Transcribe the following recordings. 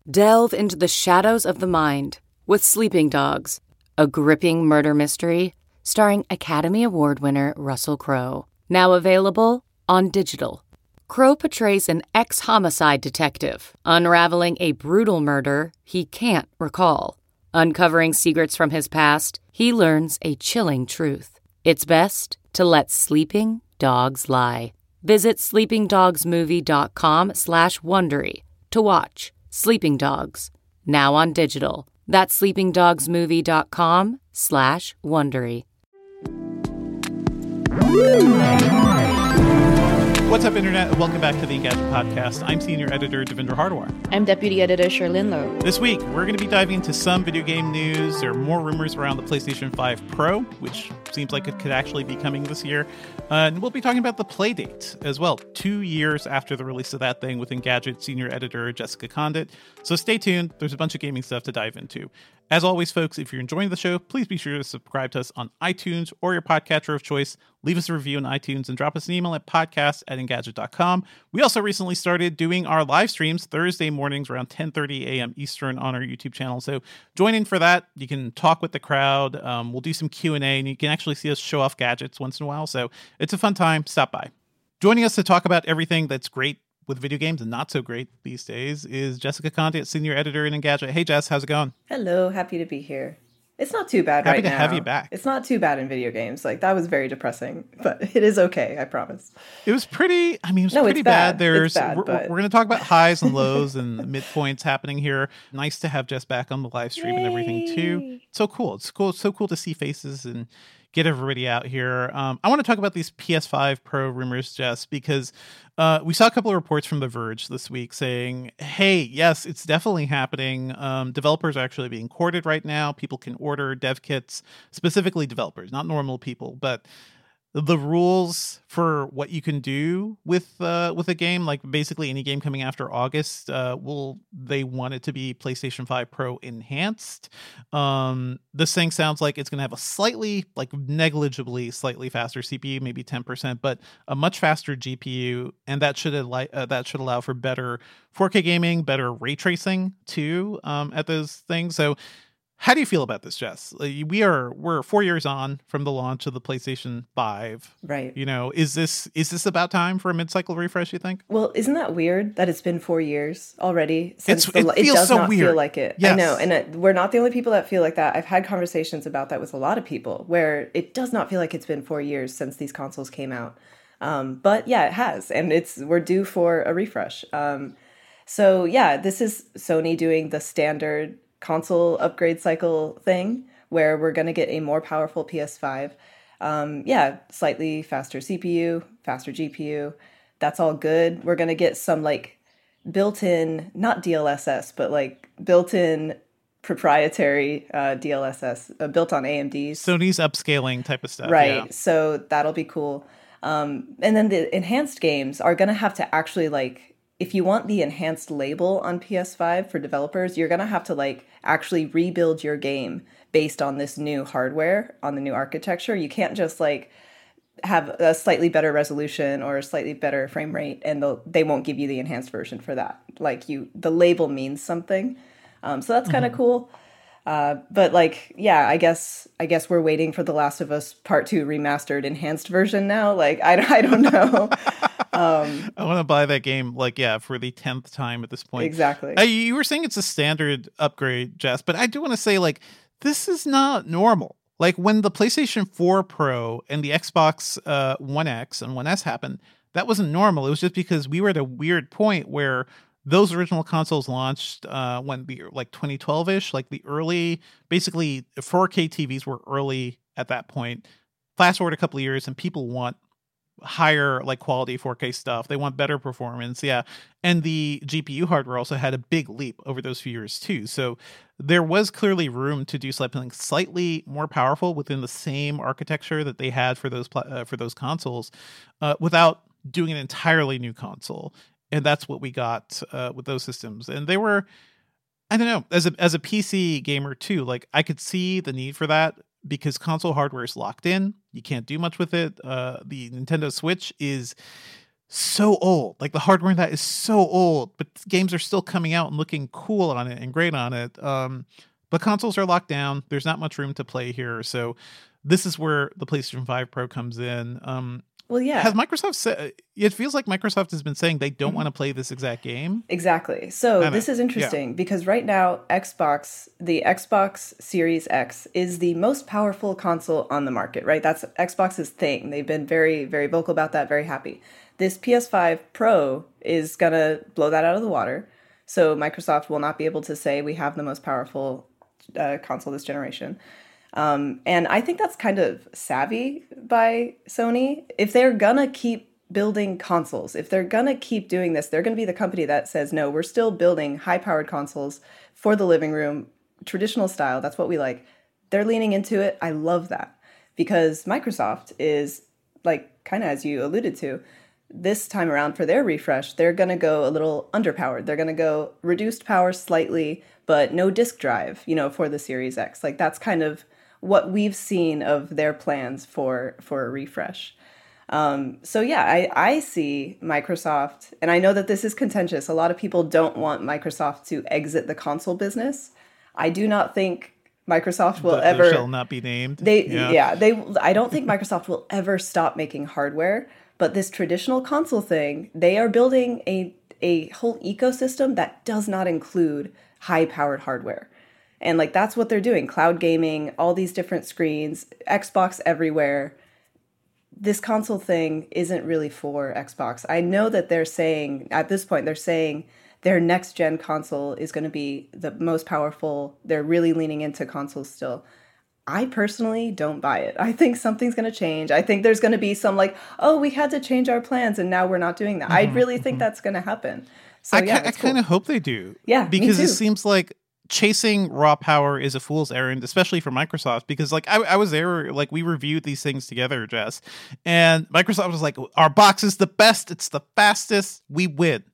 Delve into the shadows of the mind with Sleeping Dogs, a gripping murder mystery starring Academy Award winner Russell Crowe. Now available on digital. Crowe portrays an ex-homicide detective unraveling a brutal murder he can't recall. Uncovering secrets from his past, he learns a chilling truth. It's best to let sleeping dogs lie. Visit sleepingdogsmovie.com/Wondery to watch Sleeping Dogs, now on digital. That's sleepingdogsmovie.com/Wondery. What's up, Internet, and welcome back to the Engadget Podcast. I'm Senior Editor Devindra Hardawar. I'm Deputy Editor Sherlyn Lowe. This week, we're going to be diving into some video game news. There are more rumors around the PlayStation 5 Pro, which seems like it could actually be coming this year. And we'll be talking about the Playdate as well, 2 years after the release of that thing with Engadget Senior Editor Jessica Condit. So stay tuned. There's a bunch of gaming stuff to dive into. As always, folks, if you're enjoying the show, please be sure to subscribe to us on iTunes or your podcatcher of choice. Leave us a review on iTunes and drop us an email at podcast@engadget.com. We also recently started doing our live streams Thursday mornings around 10:30 a.m. Eastern on our YouTube channel. So join in for that. You can talk with the crowd. We'll do some Q&A, and you can actually see us show off gadgets once in a while. So it's a fun time. Stop by. Joining us to talk about everything that's great with video games and not so great these days is Jessica Condit, Senior Editor in Engadget. Hey, Jess, how's it going? Hello, happy to be here. It's not too bad Happy right now. to have you back. It's not too bad in video games. Like, that was very depressing, but it is okay, I promise. It was pretty, pretty it's bad. It's bad, we're going to talk about highs and lows and midpoints happening here. Nice to have Jess back on the live stream and everything too. So cool. It's so cool to see faces and get everybody out here. I want to talk about these PS5 Pro rumors, Jess, because we saw a couple of reports from The Verge this week saying, hey, yes, it's definitely happening. Developers are actually being courted right now. People can order dev kits, specifically developers, not normal people, but the rules for what you can do with a game, like basically any game coming after August, they want it to be PlayStation 5 Pro enhanced. This thing sounds like it's going to have a slightly, like negligibly slightly faster CPU, maybe 10%, but a much faster GPU, and that should allow for better 4K gaming, better ray tracing too, at those things. So how do you feel about this, Jess? We're 4 years on from the launch of the PlayStation 5. Right. You know, is this about time for a mid-cycle refresh, you think? Well, isn't that weird that it's been 4 years already? It does not weird. Feel like it. Yes. I know, and we're not the only people that feel like that. I've had conversations about that with a lot of people, where it does not feel like it's been 4 years since these consoles came out. But yeah, it has, and we're due for a refresh. So yeah, this is Sony doing the standard console upgrade cycle thing where we're going to get a more powerful PS5. Slightly faster CPU, faster GPU. That's all good. We're going to get some like built-in, not DLSS, but like built-in proprietary DLSS built on AMD's. Sony's upscaling type of stuff. Right. Yeah. So that'll be cool. And then the enhanced games are going to have to actually like, if you want the enhanced label on PS5 for developers, you're going to have to like actually rebuild your game based on this new hardware, on the new architecture. You can't just like have a slightly better resolution or a slightly better frame rate and they won't give you the enhanced version for that. Like the label means something. So that's kind of cool. But like, yeah, I guess we're waiting for The Last of Us Part 2 remastered enhanced version now. Like, I don't know. I want to buy that game, like, yeah, for the 10th time at this point. Exactly. You were saying it's a standard upgrade, Jess, but I do want to say, like, this is not normal. Like, when the PlayStation 4 Pro and the Xbox One X and One S happened, that wasn't normal. It was just because we were at a weird point where those original consoles launched when the like 2012-ish, like the early, basically 4K TVs were early at that point. Fast forward a couple of years and people want higher like quality 4K stuff. They want better performance. Yeah. And the GPU hardware also had a big leap over those few years too. So there was clearly room to do something slightly more powerful within the same architecture that they had for those consoles without doing an entirely new console. And that's what we got with those systems. And they were, I don't know, as a PC gamer too, like I could see the need for that because console hardware is locked in. You can't do much with it. The Nintendo Switch is so old. Like the hardware in that is so old, but games are still coming out and looking cool on it and great on it. But consoles are locked down. There's not much room to play here. So this is where the PlayStation 5 Pro comes in. Well, yeah. Has Microsoft said, it feels like Microsoft has been saying they don't want to play this exact game. Exactly. So this is interesting because right now the Xbox Series X is the most powerful console on the market, right? That's Xbox's thing. They've been very, very vocal about that, very happy. This PS5 Pro is going to blow that out of the water. So Microsoft will not be able to say we have the most powerful console this generation. And I think that's kind of savvy by Sony. If they're gonna keep building consoles, if they're gonna keep doing this, they're gonna be the company that says, no, we're still building high-powered consoles for the living room, traditional style, that's what we like. They're leaning into it. I love that. Because Microsoft is, like, kind of as you alluded to, this time around for their refresh, they're gonna go a little underpowered. They're gonna go reduced power slightly, but no disk drive, for the Series X. Like, that's kind of what we've seen of their plans for a refresh. So yeah, I see Microsoft, and I know that this is contentious. A lot of people don't want Microsoft to exit the console business. I do not think Microsoft will ever... shall not be named. I don't think Microsoft will ever stop making hardware, but this traditional console thing, they are building a whole ecosystem that does not include high-powered hardware. And like, that's what they're doing. Cloud gaming, all these different screens, Xbox everywhere. This console thing isn't really for Xbox. I know that they're saying, at this point, their next gen console is going to be the most powerful. They're really leaning into consoles still. I personally don't buy it. I think something's going to change. I think there's going to be some like, oh, we had to change our plans and now we're not doing that. I really think that's going to happen. So I kind of hope they do. Yeah, because me too. It seems like chasing raw power is a fool's errand, especially for Microsoft, because like I was there, like we reviewed these things together, Jess, and Microsoft was like, our box is the best, it's the fastest, we win.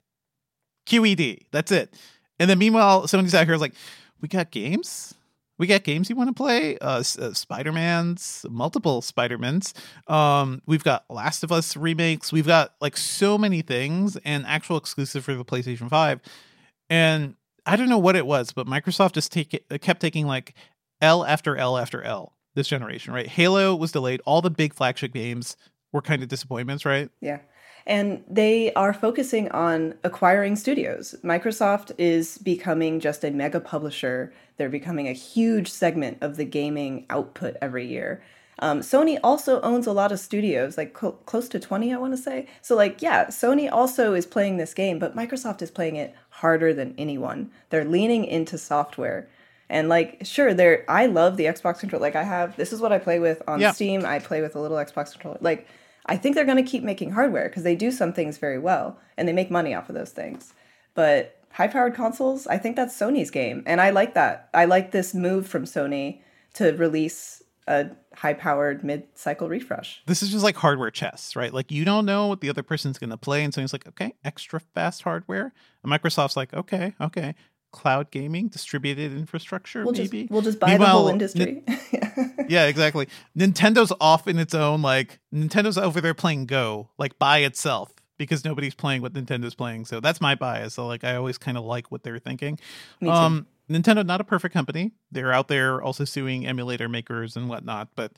QED, that's it. And then meanwhile, Sony's out here like, we got games you want to play, Spider-Mans, multiple Spider-Mans, we've got Last of Us remakes, we've got like so many things, and actual exclusive for the PlayStation 5, and I don't know what it was, but Microsoft just kept taking like L after L after L this generation, right? Halo was delayed. All the big flagship games were kind of disappointments, right? Yeah. And they are focusing on acquiring studios. Microsoft is becoming just a mega publisher. They're becoming a huge segment of the gaming output every year. Sony also owns a lot of studios, like close to 20, I want to say. So like, yeah, Sony also is playing this game, but Microsoft is playing it harder than anyone. They're leaning into software. And like, sure, I love the Xbox controller. Like this is what I play with on Steam. I play with a little Xbox controller. Like, I think they're going to keep making hardware because they do some things very well and they make money off of those things. But high-powered consoles, I think that's Sony's game. And I like that. I like this move from Sony to release a high-powered mid-cycle refresh. This is just like hardware chess, right? Like, you don't know what the other person's going to play, and Sony's like, okay, extra fast hardware. And Microsoft's like, okay. Cloud gaming, distributed infrastructure, maybe. We'll just buy the whole industry. Yeah, exactly. Nintendo's off in its own, like, Nintendo's over there playing Go, like, by itself, because nobody's playing what Nintendo's playing. So that's my bias. So, like, I always kind of like what they're thinking. Me too. Nintendo, not a perfect company. They're out there also suing emulator makers and whatnot, but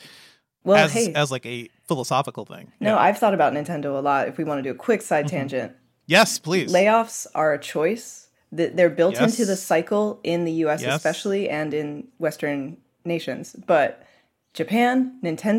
as like a philosophical thing. No, I've thought about Nintendo a lot. If we want to do a quick side tangent. Yes, please. Layoffs are a choice. They're built into the cycle in the US especially, and in Western nations. But Japan,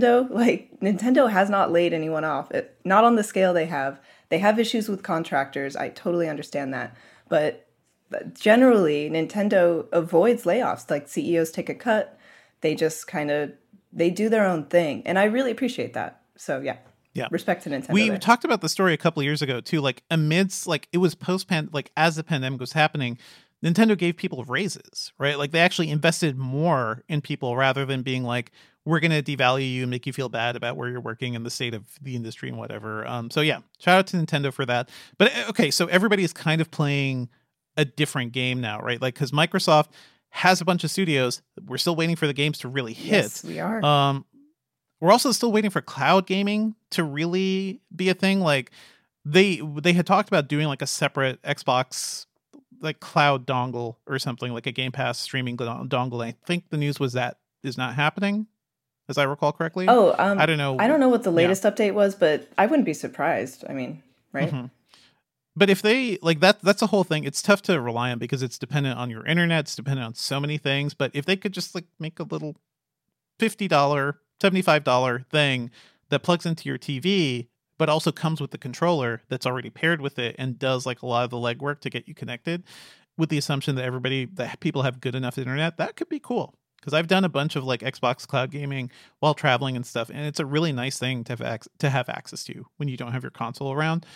Nintendo has not laid anyone off. Not on the scale they have. They have issues with contractors. I totally understand that. But generally, Nintendo avoids layoffs. Like, CEOs take a cut. They just they do their own thing. And I really appreciate that. So, yeah. Respect to Nintendo. We talked about the story a couple of years ago, too. Like, amidst, like, it was like, as the pandemic was happening, Nintendo gave people raises, right? Like, they actually invested more in people rather than being like, we're going to devalue you and make you feel bad about where you're working and the state of the industry and whatever. So, yeah, shout out to Nintendo for that. But, okay, so everybody is kind of playing a different game now, right? Like, because Microsoft has a bunch of studios. We're still waiting for the games to really hit. Yes, we are. We're also still waiting for cloud gaming to really be a thing. Like, they had talked about doing like a separate Xbox like cloud dongle or something, like a Game Pass streaming dongle. I think the news was that is not happening, as I recall correctly. Oh, I don't know. I don't know what the Yeah. latest update was, but I wouldn't be surprised. I mean, right? Mhm. But if they like that's the whole thing. It's tough to rely on because it's dependent on your internet. It's dependent on so many things. But if they could just like make a little $50, $75 thing that plugs into your TV, but also comes with the controller that's already paired with it and does like a lot of the legwork to get you connected, with the assumption that people have good enough internet, that could be cool. Because I've done a bunch of like Xbox cloud gaming while traveling and stuff, and it's a really nice thing to have access to when you don't have your console around.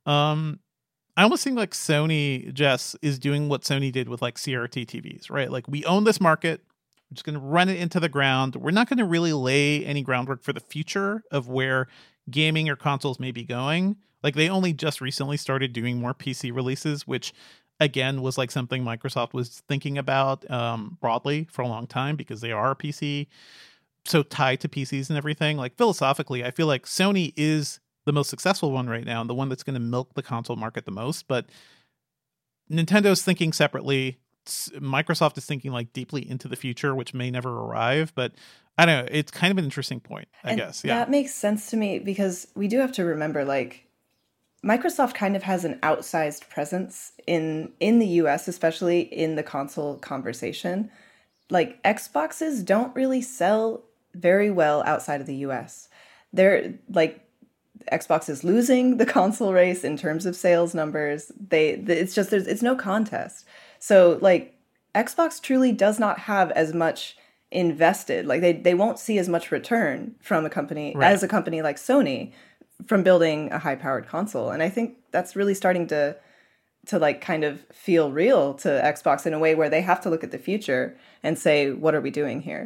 I almost think like Sony, Jess, is doing what Sony did with like CRT TVs, right? Like, we own this market. We're just going to run it into the ground. We're not going to really lay any groundwork for the future of where gaming or consoles may be going. Like, they only just recently started doing more PC releases, which again was like something Microsoft was thinking about broadly for a long time, because they are PC, so tied to PCs and everything. Like, philosophically, I feel like Sony is the most successful one right now and the one that's going to milk the console market the most. But Nintendo's thinking separately. Microsoft is thinking like deeply into the future, which may never arrive. But I don't know. It's kind of an interesting point, I guess. Yeah, that makes sense to me, because we do have to remember, like, Microsoft kind of has an outsized presence in the US, especially in the console conversation. Like, Xboxes don't really sell very well outside of the US. They're like, Xbox is losing the console race in terms of sales numbers. It's just, it's no contest. So like, Xbox truly does not have as much invested. Like, they won't see as much return from a company as a company like Sony from building a high-powered console. And I think that's really starting to like kind of feel real to Xbox in a way where they have to look at the future and say, what are we doing here?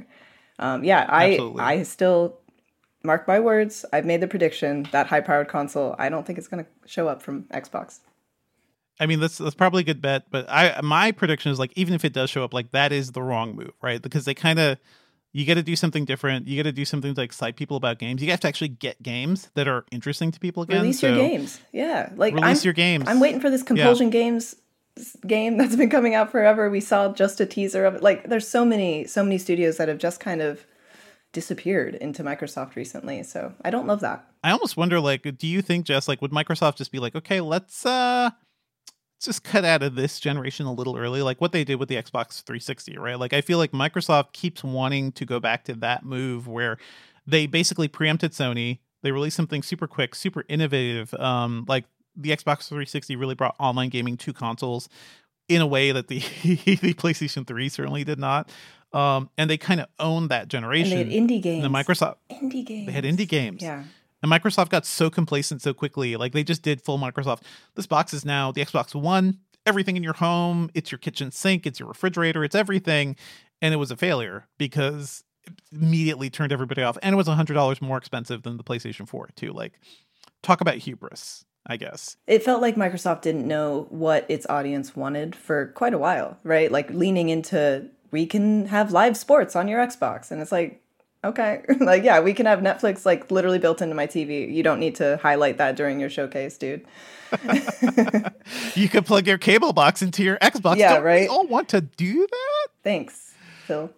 I still, mark my words, I've made the prediction that high-powered console, I don't think it's going to show up from Xbox. I mean, that's probably a good bet, but my prediction is like, even if it does show up, like, that is the wrong move, right? Because they kind of, you got to do something different. You got to do something to excite people about games. You have to actually get games that are interesting to people again. Release your games. Yeah. Like, release your games. I'm waiting for this Compulsion Games game that's been coming out forever. We saw just a teaser of it. Like, there's so many studios that have just kind of disappeared into Microsoft recently. So I don't love that. I almost wonder, like, do you think, Jess, like, would Microsoft just be like, okay, let's just cut out of this generation a little early, like what they did with the Xbox 360, right? Like, I feel like Microsoft keeps wanting to go back to that move where they basically preempted Sony. They released something super quick, super innovative. Like, the Xbox 360 really brought online gaming to consoles in a way that the the PlayStation 3 certainly did not. And they kind of owned that generation. And they had indie games. And They had indie games. Yeah. And Microsoft got so complacent so quickly. Like, they just did full Microsoft. This box is now the Xbox One, everything in your home. It's your kitchen sink. It's your refrigerator. It's everything. And it was a failure because it immediately turned everybody off. And it was $100 more expensive than the PlayStation 4 too. Like, talk about hubris, I guess. It felt like Microsoft didn't know what its audience wanted for quite a while, right? Like, leaning into, we can have live sports on your Xbox. And it's like, okay, like, yeah, we can have Netflix like literally built into my TV. You don't need to highlight that during your showcase, dude. You could plug your cable box into your Xbox. Yeah, don't right. We all want to do that? Thanks, Phil.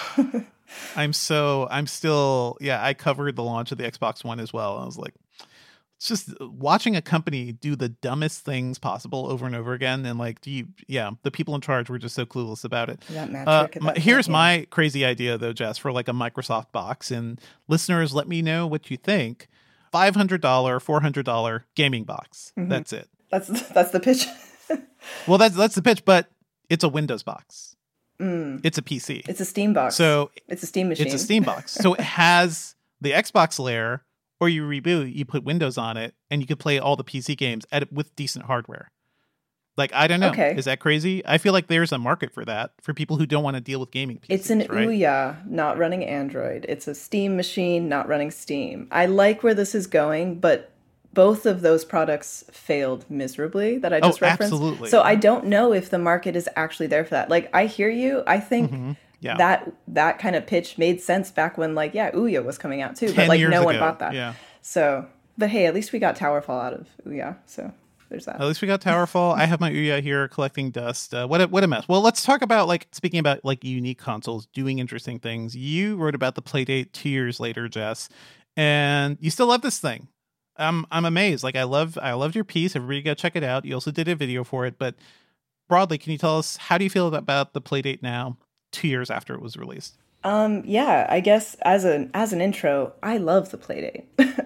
I'm still, I covered the launch of the Xbox One as well. I was like, it's just watching a company do the dumbest things possible over and over again. And like, the people in charge were just so clueless about it. Here's my crazy idea though, Jess, for like a Microsoft box, and listeners, let me know what you think. $500, $400 gaming box. Mm-hmm. That's it. That's the pitch. Well, that's the pitch, but it's a Windows box. It's a PC. It's a Steam box. So it's a Steam machine. It's a Steam box. So it has the Xbox layer, or you reboot, you put Windows on it, and you could play all the PC games with decent hardware. Like, I don't know. Okay. Is that crazy? I feel like there's a market for that, for people who don't want to deal with gaming PCs. It's an right? Ouya, not running Android. It's a Steam machine, not running Steam. I like where this is going, but both of those products failed miserably that I just referenced. Absolutely. So I don't know if the market is actually there for that. Like, I hear you. I think that kind of pitch made sense back when, like, Ouya was coming out too, but like no one bought that. Yeah. So But hey, at least we got Towerfall out of Ouya, so there's that. At least we got Towerfall. I have my Ouya here collecting dust. What a mess. Well, let's talk about, like, speaking about like unique consoles doing interesting things. You wrote about the Playdate 2 years later, Jess, and you still love this thing. I'm amazed. Like, I loved your piece. Everybody go check it out. You also did a video for it, but broadly, can you tell us, how do you feel about the Playdate now, 2 years after it was released? Yeah, I guess as an intro, I love the Playdate.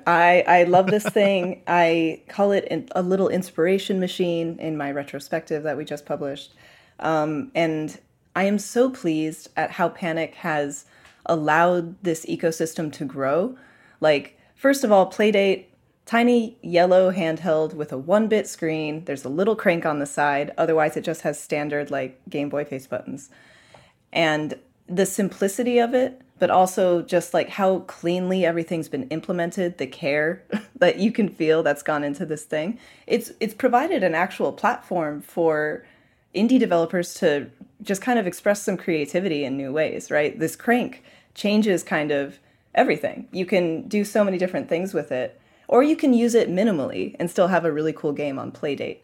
I love this thing. I call it a little inspiration machine in my retrospective that we just published. And I am so pleased at how Panic has allowed this ecosystem to grow. Like, first of all, Playdate, tiny yellow handheld with a 1-bit screen. There's a little crank on the side. Otherwise, it just has standard, like, Game Boy face buttons. And the simplicity of it, but also just like how cleanly everything's been implemented, the care that you can feel that's gone into this thing. It's provided an actual platform for indie developers to just kind of express some creativity in new ways, right? This crank changes kind of everything. You can do so many different things with it, or you can use it minimally and still have a really cool game on Playdate.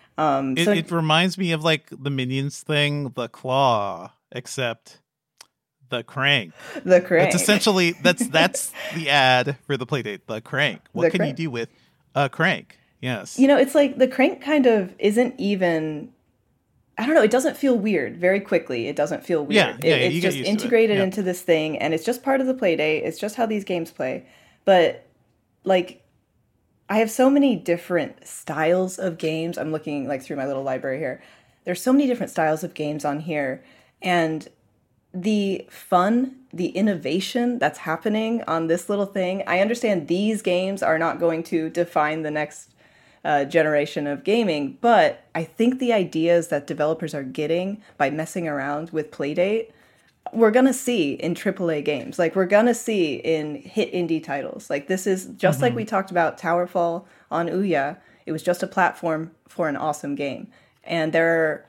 It reminds me of like the Minions thing, the claw, except the crank. The crank. It's essentially that's the ad for the Playdate. The crank. What can you do with a crank? Yes. You know, it's like the crank kind of isn't even. I don't know. It doesn't feel weird. Very quickly, it doesn't feel weird. It's just integrated into this thing, and it's just part of the Playdate. It's just how these games play. But like, I have so many different styles of games. I'm looking like through my little library here. There's so many different styles of games on here, and the fun, the innovation that's happening on this little thing. I understand these games are not going to define the next generation of gaming, but I think the ideas that developers are getting by messing around with Playdate, we're going to see in AAA games. Like, we're going to see in hit indie titles. Like, this is just like we talked about Towerfall on Ouya. It was just a platform for an awesome game. And there are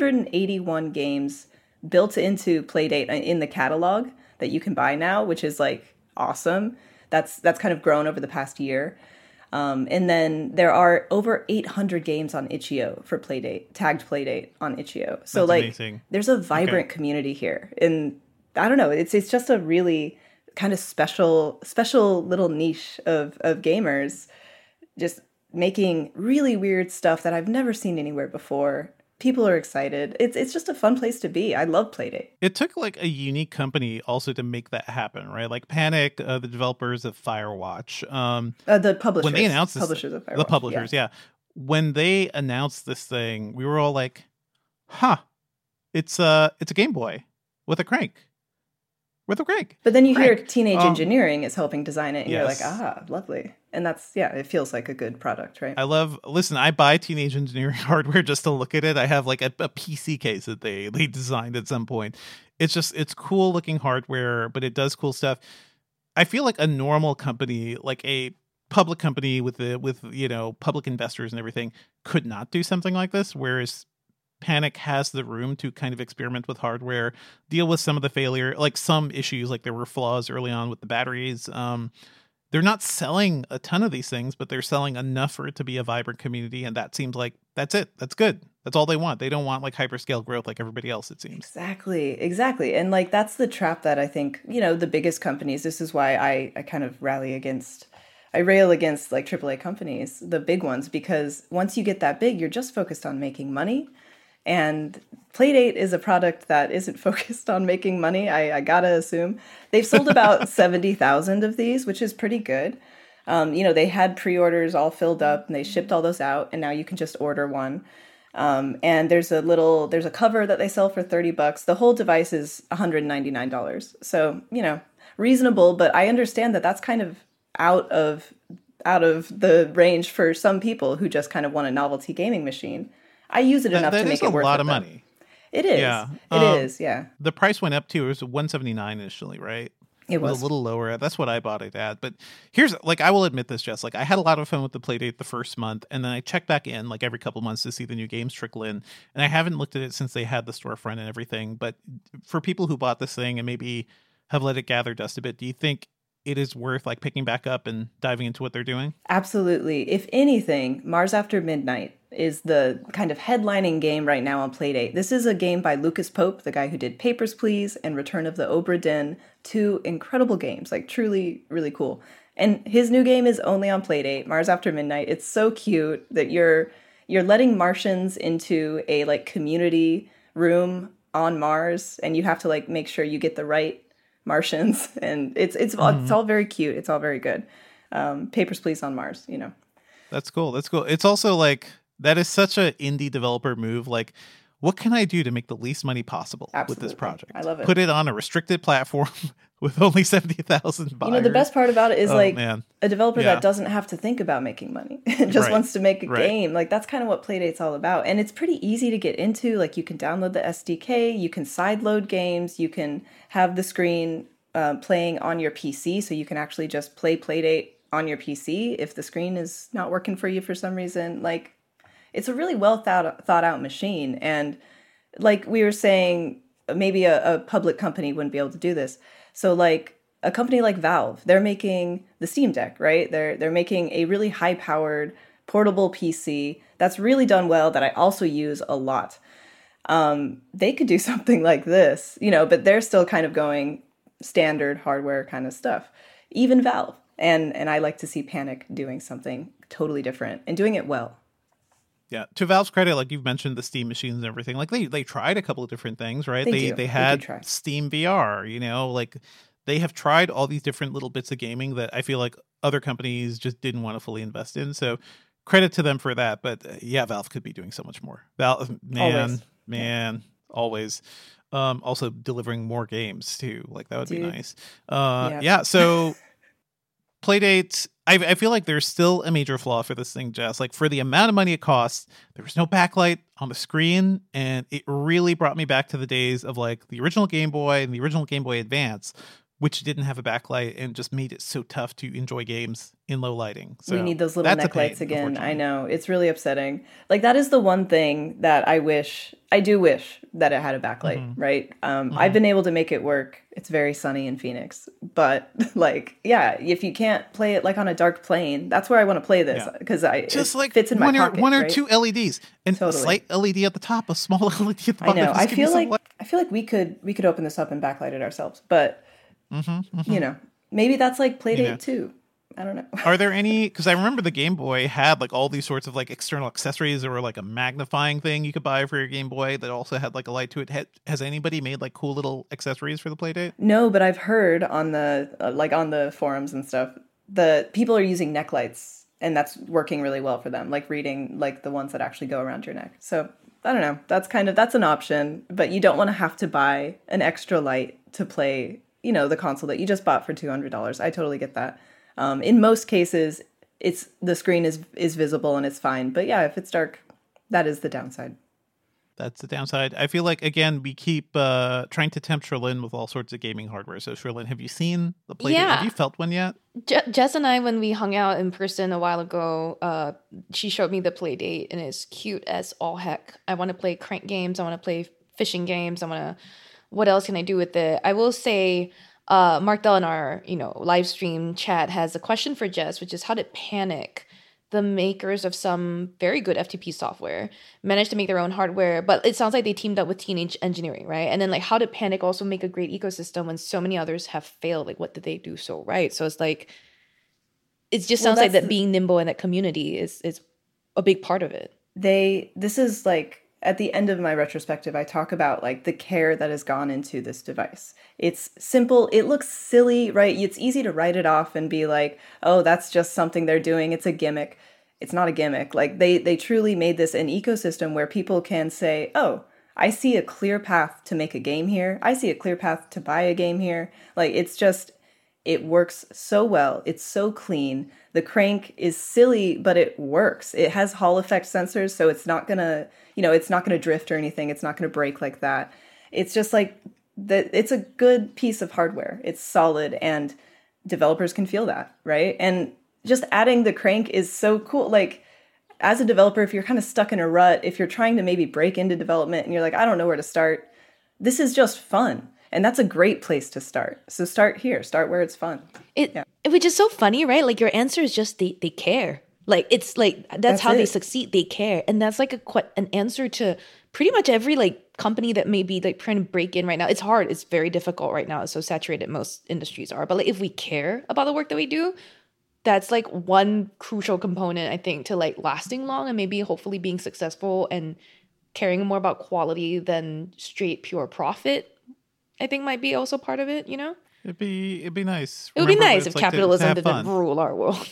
181 games built into Playdate in the catalog that you can buy now, which is like awesome. That's kind of grown over the past year. And then there are over 800 games on itch.io for Playdate, tagged Playdate on itch.io. So that's like amazing. There's a vibrant community here. And I don't know, it's just a really kind of special little niche of gamers just making really weird stuff that I've never seen anywhere before. People are excited. It's just a fun place to be. I love Playdate. It took like a unique company also to make that happen, right? Like Panic, the developers of Firewatch. The publishers. When they announced this, publishers of Firewatch. the publishers, yeah. When they announced this thing, we were all like, "Huh, it's a Game Boy with a crank." With a crank. But then you hear Teenage Engineering is helping design it, and you're like, lovely. And that's, it feels like a good product, right? I buy Teenage Engineering hardware just to look at it. I have like a PC case that they designed at some point. It's cool looking hardware, but it does cool stuff. I feel like a normal company, like a public company with public investors and everything, could not do something like this, whereas Panic has the room to kind of experiment with hardware, deal with some of the failure, like some issues, like there were flaws early on with the batteries. They're not selling a ton of these things, but they're selling enough for it to be a vibrant community. And that seems like that's it. That's good. That's all they want. They don't want like hyperscale growth like everybody else, it seems. Exactly. And like, that's the trap that I think, the biggest companies, this is why I kind of rail against like AAA companies, the big ones, because once you get that big, you're just focused on making money. And Playdate is a product that isn't focused on making money, I gotta assume. They've sold about 70,000 of these, which is pretty good. They had pre-orders all filled up, and they shipped all those out, and now you can just order one. And there's a cover that they sell for $30. The whole device is $199. So, reasonable, but I understand that that's kind of out of the range for some people who just kind of want a novelty gaming machine. I use it enough to make it worth it. That is a lot of money. It is. Yeah. It is, yeah. The price went up too. It was $179 initially, right? It was a little lower. That's what I bought it at. But here's, like, I will admit this, Jess. Like, I had a lot of fun with the Playdate the first month, and then I check back in, like, every couple months to see the new games trickle in. And I haven't looked at it since they had the storefront and everything. But for people who bought this thing and maybe have let it gather dust a bit, do you think it is worth like picking back up and diving into what they're doing? Absolutely. If anything, Mars After Midnight is the kind of headlining game right now on Playdate. This is a game by Lucas Pope, the guy who did Papers, Please and Return of the Obra Dinn, 2 incredible games, like truly really cool. And his new game is only on Playdate, Mars After Midnight. It's so cute that you're letting Martians into a like community room on Mars, and you have to like make sure you get the right Martians, and it's all very cute. It's all very good. Papers, Please on Mars, you know. That's cool. That's cool. It's also like, that is such an indie developer move. Like, what can I do to make the least money possible with this project? I love it. Put it on a restricted platform with only 70,000 buyers. You know, the best part about it is man. a developer that doesn't have to think about making money. Just wants to make a game. Like, that's kind of what Playdate's all about. And it's pretty easy to get into. Like, you can download the SDK, you can sideload games, you can have the screen playing on your PC, so you can actually just play Playdate on your PC if the screen is not working for you for some reason. Like, it's a really well thought out machine. And like we were saying, maybe a public company wouldn't be able to do this. So like a company like Valve, they're making the Steam Deck, right? They're making a really high-powered portable PC that's really done well, that I also use a lot. They could do something like this, you know, but they're still kind of going standard hardware kind of stuff. Even Valve. And I like to see Panic doing something totally different and doing it well. Yeah, to Valve's credit, like you've mentioned the Steam machines and everything, like they tried a couple of different things, right? They had Steam VR, you know, like they have tried all these different little bits of gaming that I feel like other companies just didn't want to fully invest in. So credit to them for that. But yeah, Valve could be doing so much more. Valve, always. Also delivering more games too. Like that would be nice. Yeah. So Playdate, I feel like there's still a major flaw for this thing, Jess. Like, for the amount of money it costs, there was no backlight on the screen, and it really brought me back to the days of like the original Game Boy and the original Game Boy Advance, which didn't have a backlight and just made it so tough to enjoy games in low lighting. So we need those little neck lights again. I know, it's really upsetting. Like, that is the one thing that I do wish that it had a backlight, right? I've been able to make it work. It's very sunny in Phoenix, but like, yeah, if you can't play it like on a dark plane, that's where I want to play this, because it fits in my pocket, one or right? two LEDs and a slight LED at the top, a small LED at the bottom. I know. I feel like we could open this up and backlight it ourselves, but you know, maybe that's like Playdate too. I don't know. Are there any, because I remember the Game Boy had like all these sorts of like external accessories. There were like a magnifying thing you could buy for your Game Boy that also had like a light to it. Has anybody made like cool little accessories for the Playdate? No, but I've heard on the on the forums and stuff, the people are using neck lights, and that's working really well for them, like reading like the ones that actually go around your neck. So I don't know. That's an option, but you don't want to have to buy an extra light to play, you know, the console that you just bought for $200. I totally get that. In most cases, the screen is visible and it's fine. But yeah, if it's dark, that is the downside. That's the downside. I feel like, again, we keep trying to tempt Sherlyn with all sorts of gaming hardware. So Sherlyn, have you seen the Playdate? Yeah. Have you felt one yet? Jess and I, when we hung out in person a while ago, she showed me the Playdate, and it's cute as all heck. I want to play crank games. I want to play fishing games. What else can I do with it? I will say, Mark Dell in our live stream chat has a question for Jess, which is, how did Panic, the makers of some very good FTP software, manage to make their own hardware? But it sounds like they teamed up with Teenage Engineering, right? And then like, how did Panic also make a great ecosystem when so many others have failed? Like, what did they do so right? So it's like, it just sounds like that being nimble in that community is a big part of it. This is like, at the end of my retrospective, I talk about like the care that has gone into this device. It's simple. It looks silly, right? It's easy to write it off and be like, oh, that's just something they're doing. It's a gimmick. It's not a gimmick. Like they truly made this an ecosystem where people can say, oh, I see a clear path to make a game here. I see a clear path to buy a game here. Like, it works so well. It's so clean. The crank is silly, but it works. It has Hall effect sensors, so it's not gonna, it's not gonna drift or anything. It's not gonna break like that. It's just like that. It's a good piece of hardware. It's solid, and developers can feel that, right? And just adding the crank is so cool. Like, as a developer, if you're kind of stuck in a rut, if you're trying to maybe break into development and you're like, I don't know where to start, this is just fun. And that's a great place to start. So start here. Start where it's fun. Which is so funny, right? Like your answer is just they care. Like it's like that's how they succeed. They care, and that's like an answer to pretty much every like company that may be like trying to break in right now. It's hard. It's very difficult right now. It's so saturated most industries are. But like if we care about the work that we do, that's like one crucial component I think to like lasting long and maybe hopefully being successful and caring more about quality than straight pure profit. I think might be also part of it. You know, it'd be nice. It would be nice if capitalism didn't rule our world.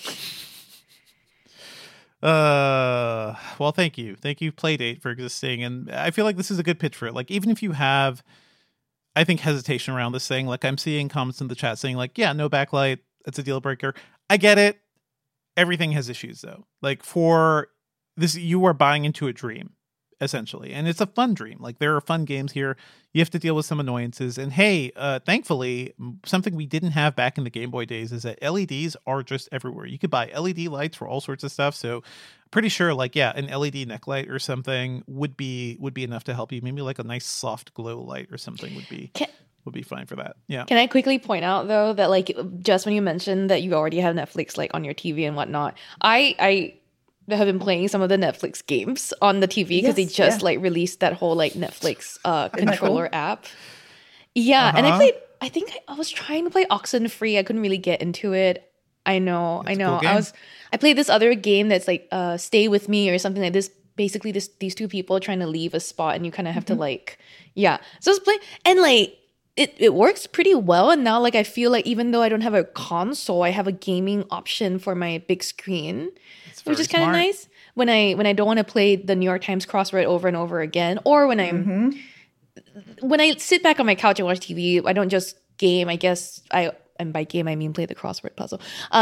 Well, thank you, Playdate, for existing, and I feel like this is a good pitch for it. Like, even if you have, I think, hesitation around this thing, like I'm seeing comments in the chat saying, like, yeah, no backlight, it's a deal breaker. I get it. Everything has issues, though. Like for this, you are buying into a dream, essentially, and it's a fun dream. Like there are fun games here. You have to deal with some annoyances, and hey, thankfully, something we didn't have back in the Game Boy days is that LEDs are just everywhere. You could buy LED lights for all sorts of stuff. So, pretty sure, like, yeah, an LED neck light or something would be enough to help you. Maybe like a nice soft glow light or something would be fine for that. Yeah. Can I quickly point out though that like just when you mentioned that you already have Netflix like on your TV and whatnot, I have been playing some of the Netflix games on the TV because they just like released that whole like Netflix controller app. Yeah, and I think I was trying to play Oxenfree. I couldn't really get into it. I know. Cool, I played this other game that's like Stay With Me or something like this. Basically, these two people trying to leave a spot and you kind of have to like, yeah. So I was playing and like it works pretty well. And now like I feel like even though I don't have a console, I have a gaming option for my big screen. Which is kind of nice when I don't want to play the New York Times crossword over and over again, or when when I sit back on my couch and watch TV. I don't just game. I guess and by game I mean play the crossword puzzle.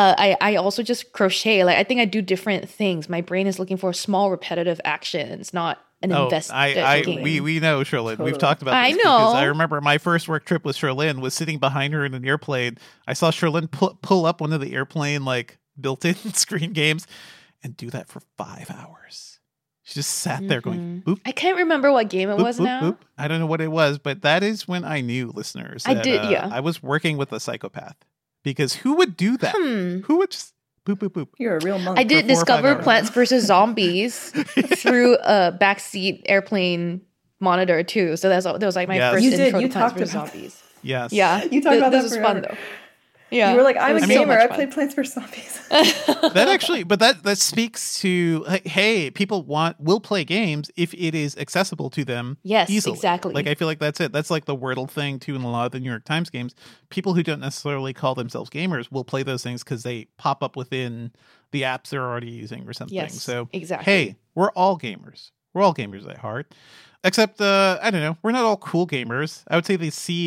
I also just crochet. Like I think I do different things. My brain is looking for small repetitive actions, not an invested game. We know Sherlyn. Totally. We've talked about this. I know. Because I remember my first work trip with Sherlyn was sitting behind her in an airplane. I saw Sherlyn pull up one of the airplane like built-in screen games and do that for 5 hours. She just sat there going, boop. I can't remember what game it was boop, now. Boop. I don't know what it was, but that is when I knew, listeners, that I was working with a psychopath. Because who would do that? Who would just boop, boop, boop? You're a real monk. I did discover Plants vs. Zombies through a backseat airplane monitor too. So that was like my first intro to Plants vs. Zombies. Yes. Yeah. You talked about this that was forever. fun though. Yeah, you were like, I'm a gamer. I played fun. Plants vs. Zombies. That actually, but that speaks to hey, people will play games if it is accessible to them. Yes, easily. exactly. Like I feel like that's it. That's like the Wordle thing too in a lot of the New York Times games. People who don't necessarily call themselves gamers will play those things because they pop up within the apps they're already using or something. Yes, so exactly. Hey, we're all gamers. We're all gamers at heart. Except, I don't know, we're not all cool gamers. I would say the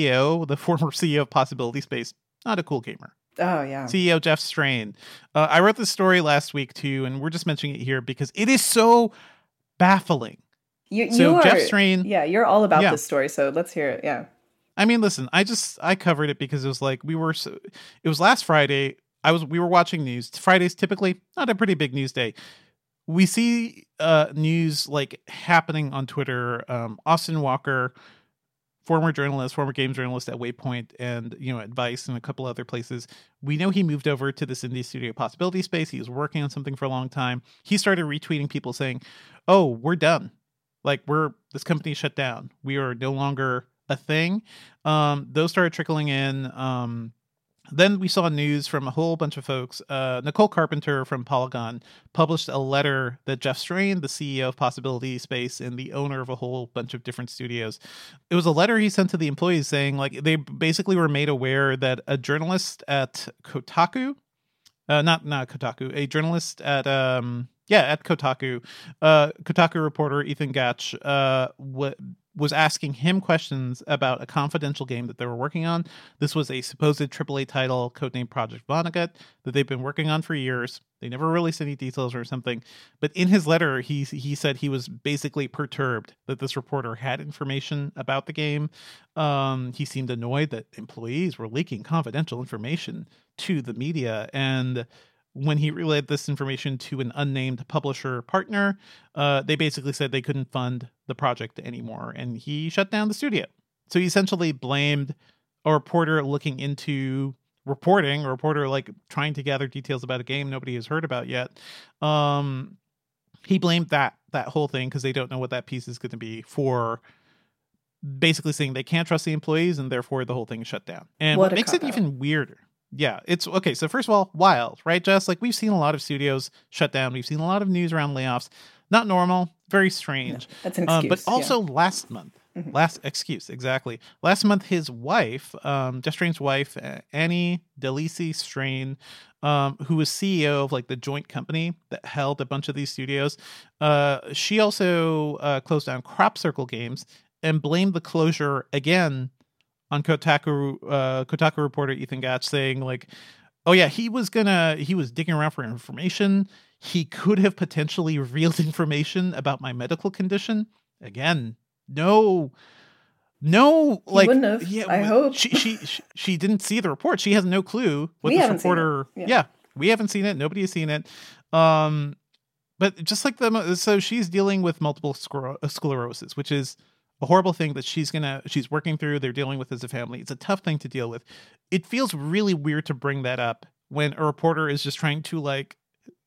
former CEO of Possibility Space, not a cool gamer. Oh, yeah. CEO Jeff Strain. I wrote this story last week, too, and we're just mentioning it here because it is so baffling. Jeff Strain... Yeah, you're all about this story, so let's hear it, yeah. I mean, listen, I covered it because it was like, it was last Friday, we were watching news. Friday's typically not a pretty big news day. We see news like happening on Twitter. Austin Walker, former games journalist at Waypoint and, at Vice and a couple other places. We know he moved over to this indie studio Possibility Space. He was working on something for a long time. He started retweeting people saying, oh, we're done. Like this company shut down. We are no longer a thing. Those started trickling in. Then we saw news from a whole bunch of folks. Nicole Carpenter from Polygon published a letter that Jeff Strain, the CEO of Possibility Space and the owner of a whole bunch of different studios, it was a letter he sent to the employees saying, like, they basically were made aware that a journalist at Kotaku, not Kotaku, a journalist at Kotaku, Kotaku reporter Ethan Gatch was asking him questions about a confidential game that they were working on. This was a supposed AAA title, codenamed Project Vonnegut, that they've been working on for years. They never released any details or something. But in his letter, he said he was basically perturbed that this reporter had information about the game. He seemed annoyed that employees were leaking confidential information to the media. And when he relayed this information to an unnamed publisher partner, they basically said they couldn't fund the project anymore, and he shut down the studio. So he essentially blamed a reporter looking into reporting, a reporter like trying to gather details about a game nobody has heard about yet. He blamed that whole thing because they don't know what that piece is going to be, for basically saying they can't trust the employees and therefore the whole thing is shut down. And what makes it even weirder. Yeah, it's okay. So first of all, wild, right, Jess? Like, we've seen a lot of studios shut down. We've seen a lot of news around layoffs. Not normal, very strange. Yeah, that's an excuse. But also last month, exactly. Last month, his wife, Jeff Strain's wife, Annie Delisi Strain, who was CEO of like the joint company that held a bunch of these studios, she also closed down Crop Circle Games and blamed the closure again on Kotaku reporter Ethan Gatch, saying like, oh yeah, he was digging around for information. He could have potentially revealed information about my medical condition. Again, no, like, he wouldn't have. Yeah, I hope she didn't see the report. She has no clue what this reporter. Yeah, we haven't seen it. Nobody has seen it. But just like so she's dealing with multiple sclerosis, which is a horrible thing that she's working through. They're dealing with as a family. It's a tough thing to deal with. It feels really weird to bring that up when a reporter is just trying to like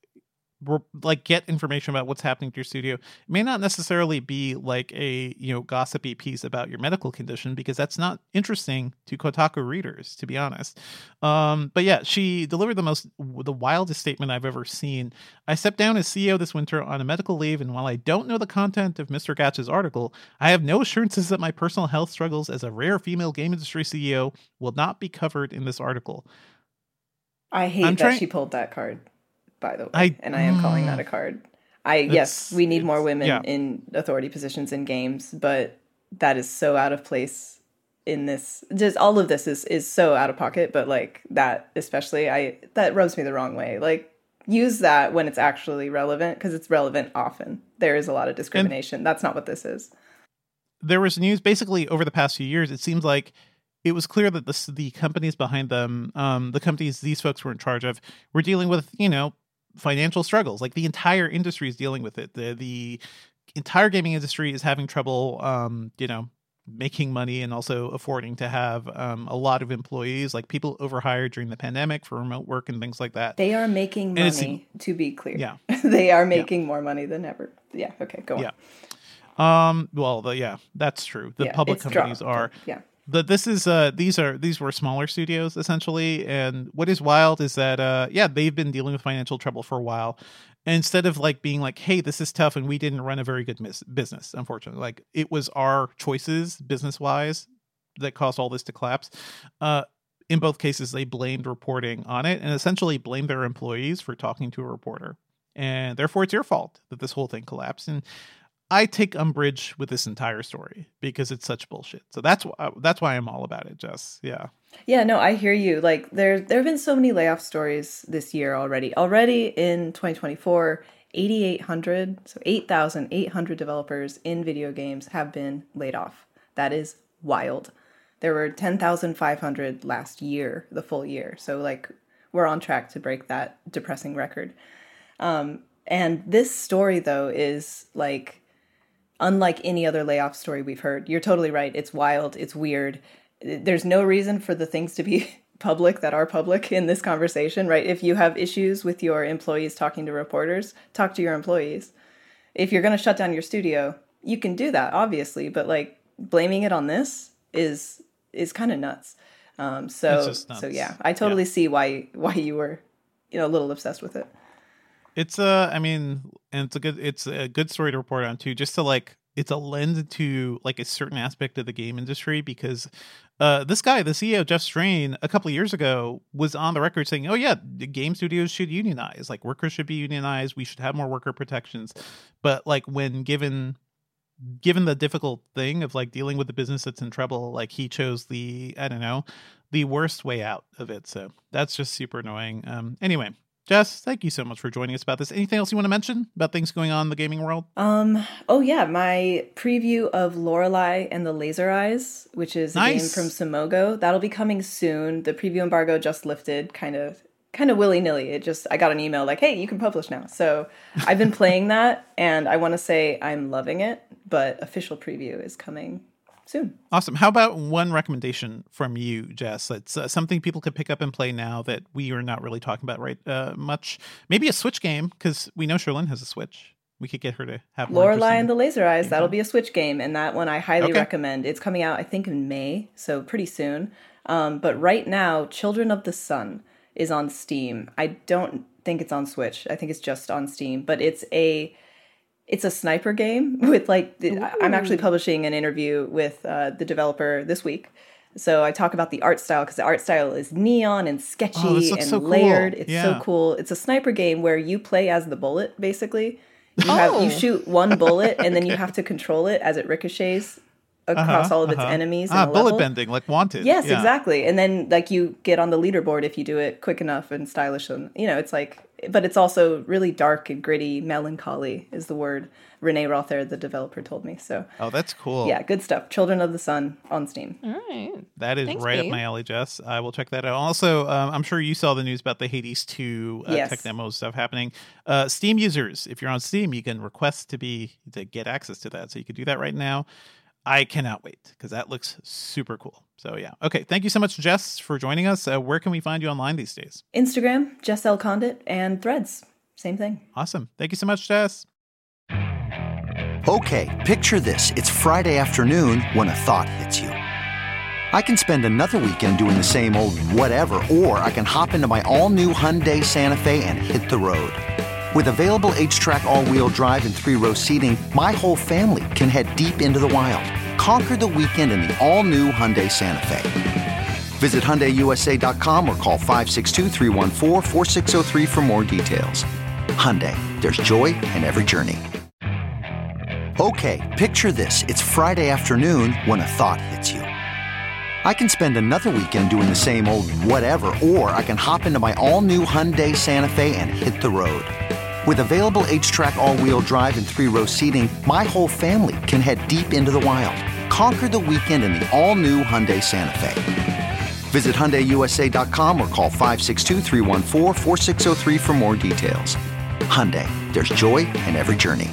get information about what's happening to your studio. It may not necessarily be like a, gossipy piece about your medical condition, because that's not interesting to Kotaku readers, to be honest. But yeah, she delivered the wildest statement I've ever seen. I stepped down as CEO this winter on a medical leave, and while I don't know the content of Mr. Gatch's article, I have no assurances that my personal health struggles as a rare female game industry CEO will not be covered in this article. I hate that she pulled that card, by the way, I am calling that a card. Yes, we need more women in authority positions in games, but that is so out of place in this. Just all of this is so out of pocket, but like that especially, that rubs me the wrong way. Like, use that when it's actually relevant, because it's relevant often. There is a lot of discrimination. That's not what this is. There was news basically over the past few years. It seems like it was clear that the companies behind them, the companies these folks were in charge of, were dealing with, financial struggles. Like, the entire industry is dealing with it. The entire gaming industry is having trouble, making money and also affording to have a lot of employees. Like, people overhired during the pandemic for remote work and things like that. They are making money, to be clear. Yeah. They are making more money than ever. Yeah. Okay, go on. Well, that's true. The public companies are. Yeah. But these were smaller studios essentially, and what is wild is that they've been dealing with financial trouble for a while. And instead of like being like, hey, this is tough and we didn't run a very good business, unfortunately, like it was our choices business wise that caused all this to collapse. In both cases, they blamed reporting on it and essentially blamed their employees for talking to a reporter, and therefore it's your fault that this whole thing collapsed. And I take umbrage with this entire story because it's such bullshit. So that's why I'm all about it, Jess. Yeah. Yeah, no, I hear you. Like, there have been so many layoff stories this year already. Already in 2024, 8,800 developers in video games have been laid off. That is wild. There were 10,500 last year, the full year. So like, we're on track to break that depressing record. And this story though is like, unlike any other layoff story we've heard. You're totally right. It's wild. It's weird. There's no reason for the things to be public that are public in this conversation, right? If you have issues with your employees talking to reporters, talk to your employees. If you're going to shut down your studio, you can do that, obviously, but like blaming it on this is kind of nuts. So yeah, I totally see why you were, a little obsessed with it. It's it's a good story to report on too, just to like, it's a lens to like a certain aspect of the game industry, because this guy, the CEO, Jeff Strain, a couple of years ago was on the record saying, oh yeah, the game studios should unionize, like workers should be unionized. We should have more worker protections. But like, when given the difficult thing of like dealing with a business that's in trouble, like he chose the worst way out of it. So that's just super annoying. Anyway, Jess, thank you so much for joining us about this. Anything else you want to mention about things going on in the gaming world? Oh yeah, my preview of Lorelei and the Laser Eyes, which is a game from Simogo. That'll be coming soon. The preview embargo just lifted, kind of willy-nilly. I got an email like, hey, you can publish now. So I've been playing that, and I want to say I'm loving it, but official preview is coming soon. Awesome. How about one recommendation from you, Jess? That's something people could pick up and play now that we are not really talking about much. Maybe a Switch game, because we know Sherlyn has a Switch. We could get her to have more Lorelei and the Laser Eyes. That'll be a Switch game, and that one I highly Okay. recommend. It's coming out, I think, in May, so pretty soon. But right now, Children of the Sun is on Steam. I don't think it's on Switch. I think it's just on Steam. But it's a sniper game with I'm actually publishing an interview with the developer this week. So I talk about the art style, because the art style is neon and sketchy and so cool. layered. It's Yeah. so cool. It's a sniper game where you play as the bullet, basically. You shoot one bullet, and then you have to control it as it ricochets across all of its enemies. In a bullet level. bending, like Wanted. Yes, Yeah. exactly. And then you get on the leaderboard if you do it quick enough and stylish. And it's but it's also really dark and gritty. Melancholy is the word Renee Rother, the developer, told me. So Oh, that's cool. yeah, good stuff. Children of the Sun on Steam. All right. That is Thanks, right up babe. my alley, Jess. I will check that out. Also, I'm sure you saw the news about the Hades 2 Yes. tech demo stuff happening. Steam users, if you're on Steam, you can request to get access to that. So you can do that right now. I cannot wait, because that looks super cool. So yeah. Okay. Thank you so much, Jess, for joining us. Where can we find you online these days? Instagram, Jess L. Condit, and Threads. Same thing. Awesome. Thank you so much, Jess. Okay, picture this. It's Friday afternoon when a thought hits you. I can spend another weekend doing the same old whatever, or I can hop into my all-new Hyundai Santa Fe and hit the road. With available H-Track all-wheel drive and 3-row seating, my whole family can head deep into the wild. Conquer the weekend in the all-new Hyundai Santa Fe. Visit HyundaiUSA.com or call 562-314-4603 for more details. Hyundai, there's joy in every journey. Okay, picture this. It's Friday afternoon when a thought hits you. I can spend another weekend doing the same old whatever, or I can hop into my all-new Hyundai Santa Fe and hit the road. With available H-Track all-wheel drive and 3-row seating, my whole family can head deep into the wild. Conquer the weekend in the all-new Hyundai Santa Fe. Visit HyundaiUSA.com or call 562-314-4603 for more details. Hyundai, there's joy in every journey.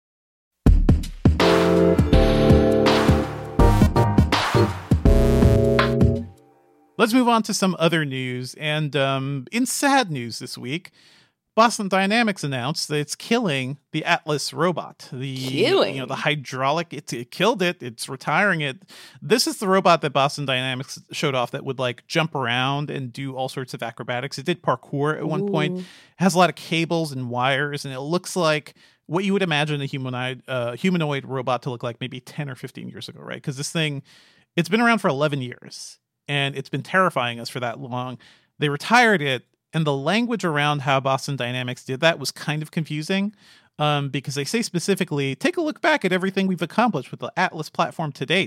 Let's move on to some other news. And in sad news this week, Boston Dynamics announced that it's killing the Atlas robot. The hydraulic, it killed it. It's retiring it. This is the robot that Boston Dynamics showed off that would jump around and do all sorts of acrobatics. It did parkour at one point. It has a lot of cables and wires, and it looks like what you would imagine a humanoid robot to look like maybe 10 or 15 years ago, right? Because this thing, it's been around for 11 years. And it's been terrifying us for that long. They retired it, and the language around how Boston Dynamics did that was kind of confusing, because they say specifically, take a look back at everything we've accomplished with the Atlas platform to date, ...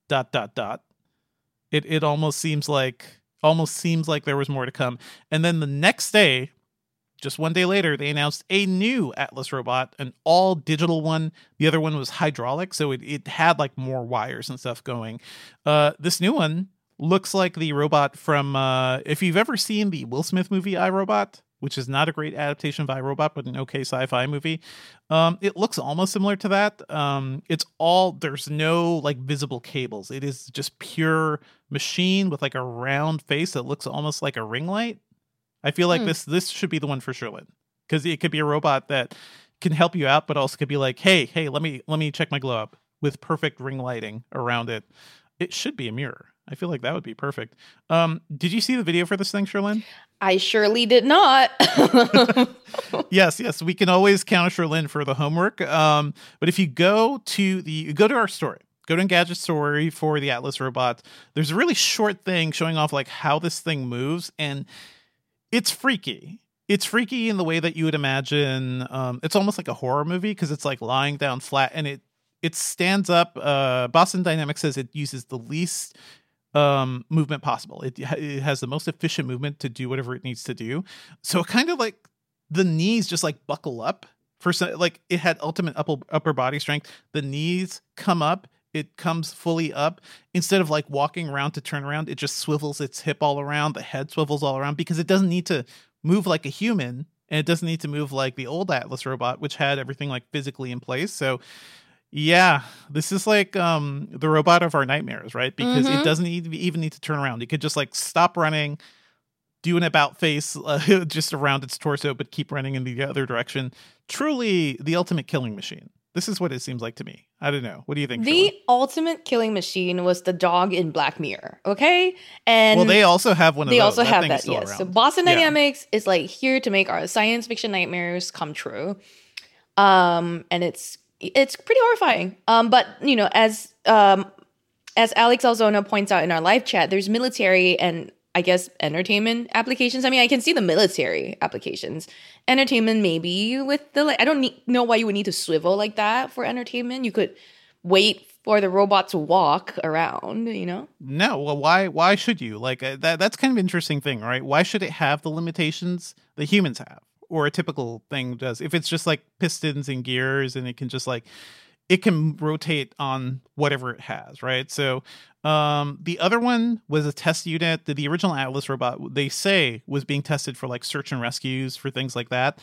It almost seems like there was more to come. And then the next day, just one day later, they announced a new Atlas robot, an all digital one. The other one was hydraulic, so it had more wires and stuff going. This new one looks like the robot from, if you've ever seen the Will Smith movie iRobot, which is not a great adaptation of iRobot, but an okay sci-fi movie. It looks almost similar to that. There's no visible cables. It is just pure machine with a round face that looks almost like a ring light. I feel like this should be the one for Sherlyn, because it could be a robot that can help you out, but also could be like, hey, let me check my glow up with perfect ring lighting around it. It should be a mirror. I feel like that would be perfect. Did you see the video for this thing, Sherlyn? I surely did not. Yes. We can always count Sherlyn for the homework. But if you go to our story, go to Engadget story for the Atlas robot, there's a really short thing showing off how this thing moves, and it's freaky. It's freaky in the way that you would imagine. It's almost like a horror movie, because it's lying down flat, and it stands up. Boston Dynamics says it uses the least movement possible. It has the most efficient movement to do whatever it needs to do. So it kind of the knees just buckle up for it had ultimate upper body strength. The knees come up. It comes fully up. Instead of walking around to turn around, it just swivels its hip all around. The head swivels all around, because it doesn't need to move like a human, and it doesn't need to move like the old Atlas robot, which had everything physically in place. So Yeah, this is like the robot of our nightmares, right? Because it Mm-hmm. doesn't even need to turn around. It could just like stop running, do an about face just around its torso, but keep running in the other direction. Truly the ultimate killing machine. This is what it seems like to me. I don't know. What do you think, The Sheila? ultimate killing machine was the dog in Black Mirror, okay? And Well, they also have one of they those. also That have thing is that, still yes. So around. Boston Yeah. Dynamics is like here to make our science fiction nightmares come true. And it's pretty horrifying. But you know, as Alex Alzona points out in our live chat, there's military and I guess entertainment applications. I mean, I can see the military applications. Entertainment, maybe with the I don't know why you would need to swivel like that for entertainment. You could wait for the robot to walk around. You know. No, well, why should you? Like that's kind of an interesting thing, right? Why should it have the limitations that humans have, or a typical thing does? If it's just like pistons and gears, and it can just like it can rotate on whatever it has, right? So the other one was a test unit. The original Atlas robot, they say, was being tested for like search and rescues for things like that.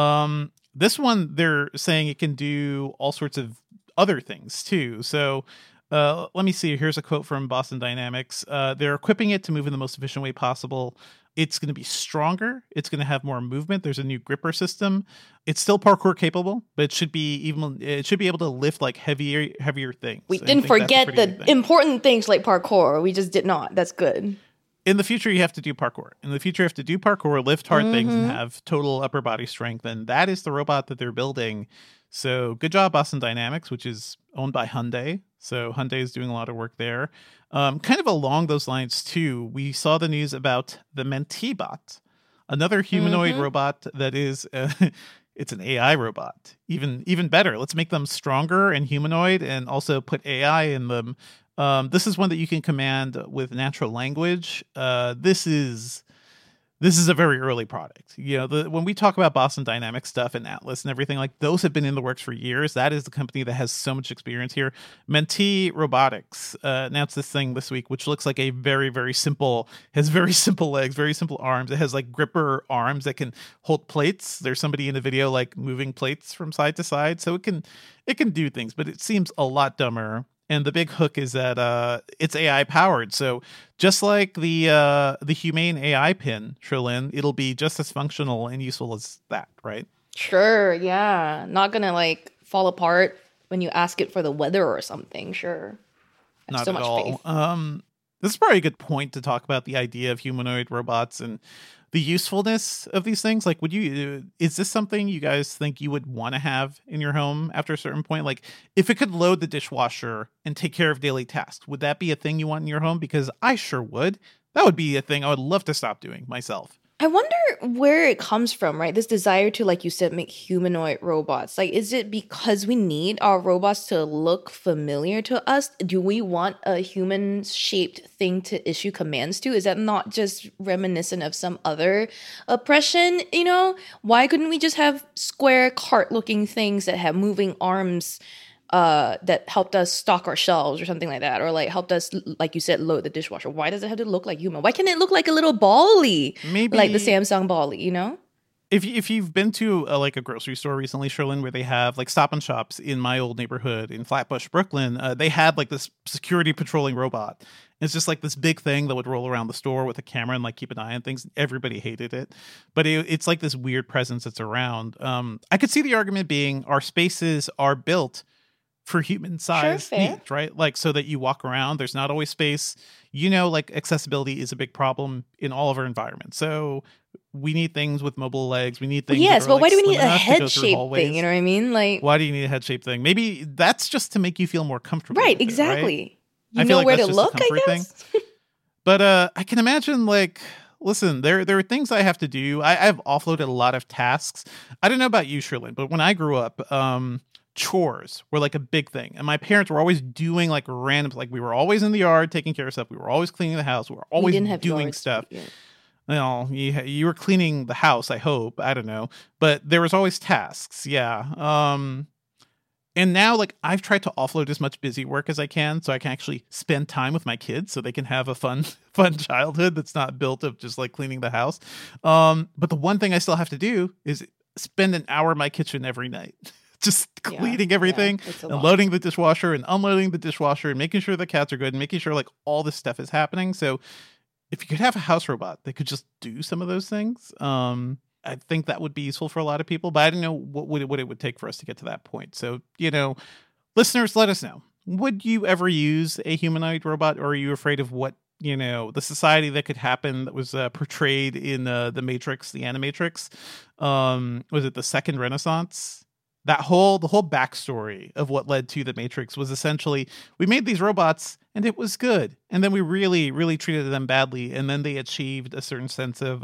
This one, they're saying it can do all sorts of other things too. So let me see. Here's a quote from Boston Dynamics. They're equipping it to move in the most efficient way possible. It's going to be stronger. It's going to have more movement. There's a new gripper system. It's still parkour capable, but it should be able to lift like heavier things. We And I didn't think that's a forget pretty the big thing. important things like parkour. We just did not. That's good. In the future, you have to do parkour. In the future, you have to do parkour, lift hard things, and have total upper body strength. And that is the robot that they're building. So good job, Boston Dynamics, which is owned by Hyundai. So Hyundai is doing a lot of work there. Kind of along those lines, too, we saw the news about the Mentibot, another humanoid robot that is... it's an AI robot. Even better. Let's make them stronger and humanoid and also put AI in them. This is one that you can command with natural language. This is a very early product. You know, when we talk about Boston Dynamics stuff and Atlas and everything, like those have been in the works for years. That is the company that has so much experience here. Menti Robotics announced this thing this week, which looks like a very, very simple, has very simple legs, very simple arms. It has like gripper arms that can hold plates. There's somebody in the video like moving plates from side to side. So it can do things, but it seems a lot dumber. And the big hook is that it's AI powered. So just like the Humane AI pin, Sherlyn, it'll be just as functional and useful as that, right? Sure, yeah. Not gonna like fall apart when you ask it for the weather or something. Sure. I have Not so at much all. faith. This is probably a good point to talk about the idea of humanoid robots and the usefulness of these things. Like, is this something you guys think you would want to have in your home after a certain point? Like, if it could load the dishwasher and take care of daily tasks, would that be a thing you want in your home? Because I sure would. That would be a thing I would love to stop doing myself. I wonder where it comes from, right? This desire to, like you said, make humanoid robots. Like, is it because we need our robots to look familiar to us? Do we want a human-shaped thing to issue commands to? Is that not just reminiscent of some other oppression, you know? Why couldn't we just have square cart-looking things that have moving arms that helped us stock our shelves or something like that, or like helped us, like you said, load the dishwasher? Why does it have to look like human? Why can't it look like a little Bally? Maybe Like the Samsung Bally, you know? If you've been to like a grocery store recently, Sherlyn, where they have like Stop and Shops in my old neighborhood in Flatbush, Brooklyn, they had like this security patrolling robot. It's just like this big thing that would roll around the store with a camera and like keep an eye on things. Everybody hated it, but it's like this weird presence that's around. I could see the argument being our spaces are built for human size fair. needs, right? Like so that you walk around, there's not always space. You know, like accessibility is a big problem in all of our environments. So we need things with mobile legs. We need things. Yes, that are, but why like, do we slim need a enough to go through head-shaped hallways. thing? You know what I mean? Like, Why do you need a head shaped thing? Maybe that's just to make you feel more comfortable. right, with it, right? exactly. I You feel know like where that's to just a look, I comfort thing. guess. But I can imagine, like, listen, there are things I have to do. I've offloaded a lot of tasks. I don't know about you, Sherlyn, but when I grew up, chores were like a big thing. And my parents were always doing like random, like we were always in the yard taking care of stuff. We were always cleaning the house. We were always didn't have doing yards, stuff. yeah. You know, you were cleaning the house, I hope. I don't know. But there was always tasks. Yeah. And now, like, I've tried to offload as much busy work as I can so I can actually spend time with my kids so they can have a fun childhood that's not built of just like cleaning the house. But the one thing I still have to do is spend an hour in my kitchen every night just cleaning everything it's a and lot. loading the dishwasher and unloading the dishwasher and making sure the cats are good and making sure like all this stuff is happening. So if you could have a house robot that could just do some of those things, I think that would be useful for a lot of people, but I don't know what it would take for us to get to that point. So, listeners, let us know. Would you ever use a humanoid robot, or are you afraid of what, the society that could happen that was portrayed in the Matrix, the Animatrix? Was it the Second Renaissance? The whole backstory of what led to the Matrix was essentially, we made these robots and it was good. And then we really, really treated them badly. And then they achieved a certain sense of,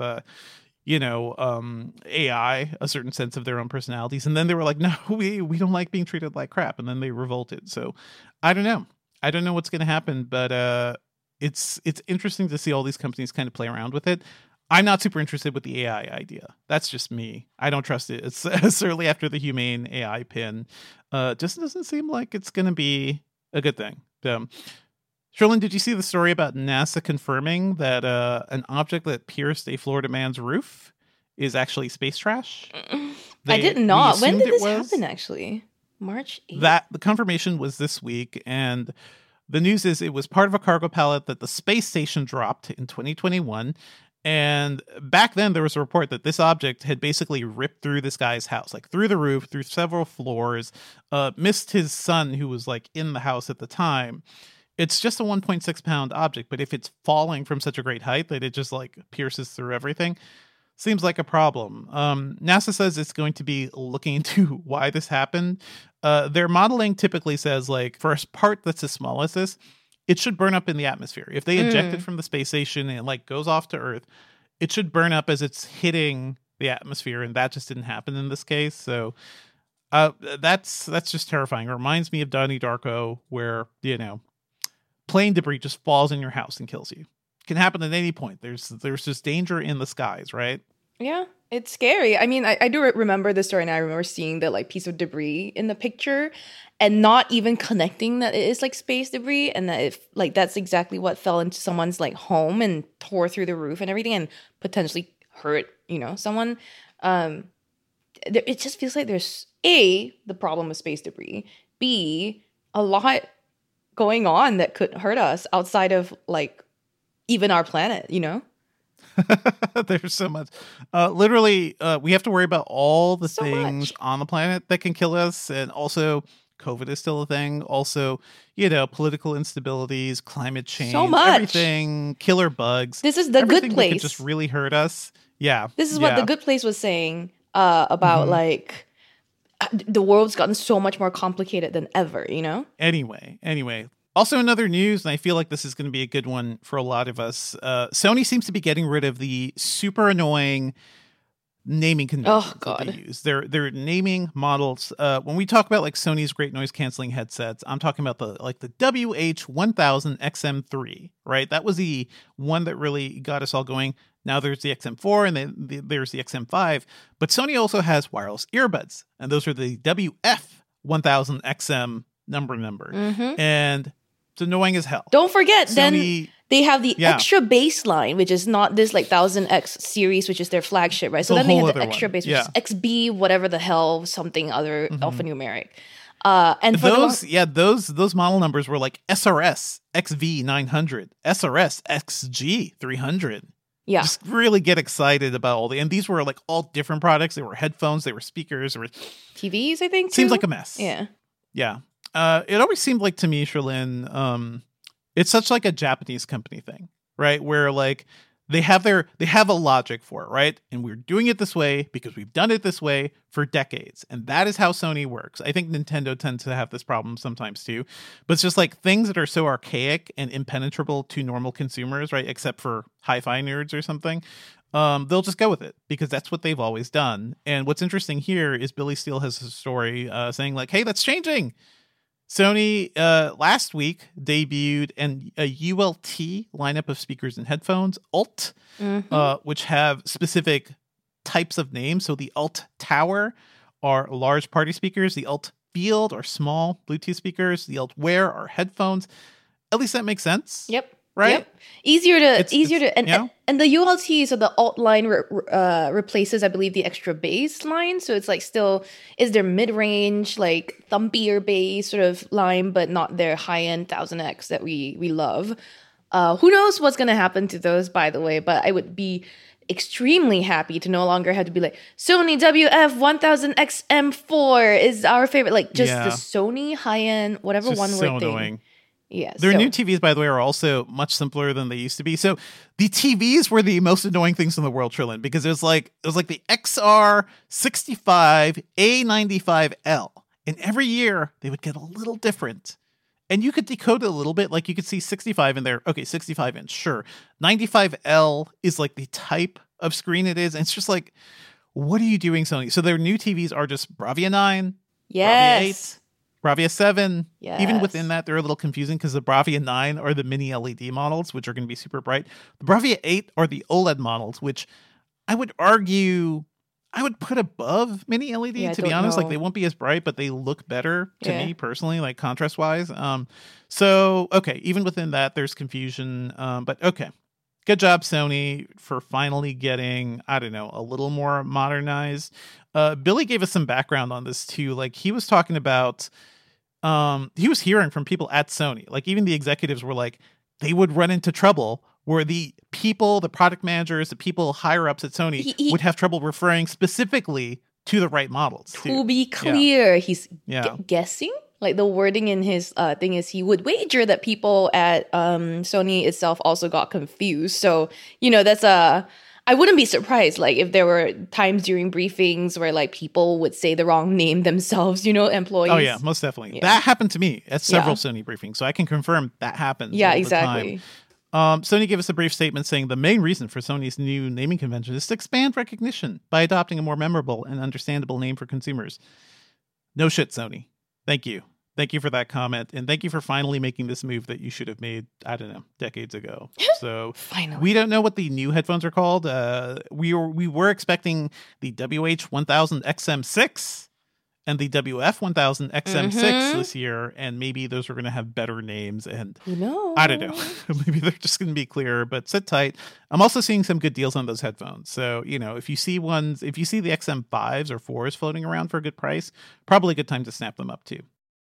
AI, a certain sense of their own personalities. And then they were like, no, we don't like being treated like crap. And then they revolted. So I don't know. I don't know what's going to happen, but it's interesting to see all these companies kind of play around with it. I'm not super interested with the AI idea. That's just me. I don't trust it. It's certainly after the humane AI pin. Just doesn't seem like it's going to be a good thing. Sherlyn, did you see the story about NASA confirming that an object that pierced a Florida man's roof is actually space trash? I did not. When did this happen, actually? March 8th? The confirmation was this week, and the news is it was part of a cargo pallet that the space station dropped in 2021. And back then, there was a report that this object had basically ripped through this guy's house, like through the roof, through several floors, missed his son, who was like in the house at the time. It's just a 1.6 pound object, but if it's falling from such a great height that it just like pierces through everything, seems like a problem. NASA says it's going to be looking into why this happened. Their modeling typically says, like, for a part that's as small as this, it should burn up in the atmosphere. If they eject it from the space station and like goes off to Earth, it should burn up as it's hitting the atmosphere, and that just didn't happen in this case. So that's just terrifying. It reminds me of Donnie Darko, where plane debris just falls in your house and kills you. It can happen at any point. There's just danger in the skies, right? Yeah, it's scary. I mean, I do remember the story, and I remember seeing the like piece of debris in the picture and not even connecting that it is like space debris, and that if like that's exactly what fell into someone's like home and tore through the roof and everything and potentially hurt, someone. It just feels like there's the problem with space debris, B, a lot going on that could hurt us outside of like even our planet, There's so much. Literally, we have to worry about all the things on the planet that can kill us. And also, COVID is still a thing. Also, political instabilities, climate change, so much. Everything, killer bugs. This is the Good Place. That could just really hurt us. Yeah. This is what the Good Place was saying about like the world's gotten so much more complicated than ever, Anyway. Also, another news, and I feel like this is going to be a good one for a lot of us. Sony seems to be getting rid of the super annoying naming conventions that they use. They're naming models. When we talk about like Sony's great noise canceling headsets, I'm talking about the WH-1000 XM3, right? That was the one that really got us all going. Now there's the XM4 and then there's the XM5. But Sony also has wireless earbuds, and those are the WF-1000 XM numbers. Mm-hmm. And it's annoying as hell. Don't forget, Sony, then they have the extra bass line, which is not this like 1000X series, which is their flagship, right? So then they have the extra bass, which is XB, whatever the hell, something other alphanumeric. And for those model numbers were like SRS XV900, SRS XG300. Yeah. Just really get excited about and these were like all different products. They were headphones, they were speakers, they were TVs, I think. Seems like a mess. Yeah. Yeah. It always seemed like to me, Sherlyn, it's such like a Japanese company thing, right? Where like they have a logic for it, right? And we're doing it this way because we've done it this way for decades. And that is how Sony works. I think Nintendo tends to have this problem sometimes too. But it's just like things that are so archaic and impenetrable to normal consumers, right? Except for hi-fi nerds or something. They'll just go with it because that's what they've always done. And what's interesting here is Billy Steele has a story saying like, hey, that's changing. Sony last week debuted a ULT lineup of speakers and headphones, ULT, which have specific types of names. So the ULT Tower are large party speakers. The ULT Field are small Bluetooth speakers. The ULT Wear are headphones. At least that makes sense. Yep. right? Yep. Easier to and the ULT, so the alt line replaces, I believe, the extra bass line. So it's like still is their mid range, like thumpier bass sort of line, but not their high end 1000X that we love. Who knows what's gonna happen to those, by the way? But I would be extremely happy to no longer have to be like Sony WF-1000XM4 is our favorite. Like just the Sony high end, whatever one word thing. Annoying. Yeah, Their new TVs, by the way, are also much simpler than they used to be. So the TVs were the most annoying things in the world, Trillin, because it was like the XR65 A95L, and every year they would get a little different. And you could decode it a little bit, like you could see 65 in there. Okay, 65 inch, sure. 95L is like the type of screen it is, and it's just like, what are you doing, Sony? So their new TVs are just Bravia 9, Bravia 8. Bravia 7, even within that, they're a little confusing because the Bravia 9 are the mini LED models, which are going to be super bright. The Bravia 8 are the OLED models, which I would argue I would put above mini LED, to be honest. Like, they won't be as bright, but they look better to me personally, like contrast-wise. So, okay, even within that, there's confusion. But okay, good job, Sony, for finally getting, I don't know, a little more modernized. Billy gave us some background on this, too. Like, he was talking about... he was hearing from people at Sony, like even the executives were like, they would run into trouble where the people, the product managers, the people higher ups at Sony would have trouble referring specifically to the right models. To be clear, he's guessing. Like the wording in his thing is he would wager that people at Sony itself also got confused. So, that's I wouldn't be surprised, like, if there were times during briefings where, like, people would say the wrong name themselves, employees. Oh, yeah, most definitely. Yeah. That happened to me at several Sony briefings, so I can confirm that happens all the time. Sony gave us a brief statement saying the main reason for Sony's new naming convention is to expand recognition by adopting a more memorable and understandable name for consumers. No shit, Sony. Thank you. Thank you for that comment, and thank you for finally making this move that you should have made, I don't know, decades ago. So finally. We don't know what the new headphones are called. We were expecting the WH-1000XM6 and the WF-1000XM6 this year, and maybe those are going to have better names. And I don't know, maybe they're just going to be clearer. But sit tight. I'm also seeing some good deals on those headphones. So if you see the XM5s or 4s floating around for a good price, probably a good time to snap them up too.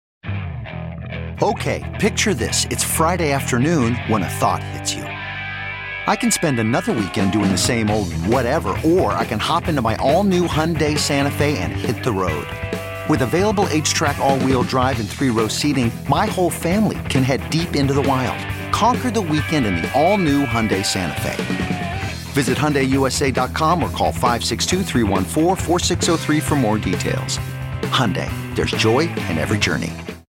Okay, picture this. It's Friday afternoon when a thought hits you. I can spend another weekend doing the same old whatever, or I can hop into my all-new Hyundai Santa Fe and hit the road. With available H-Track all-wheel drive and 3-row seating, my whole family can head deep into the wild. Conquer the weekend in the all-new Hyundai Santa Fe. Visit HyundaiUSA.com or call 562-314-4603 for more details. Hyundai, there's joy in every journey.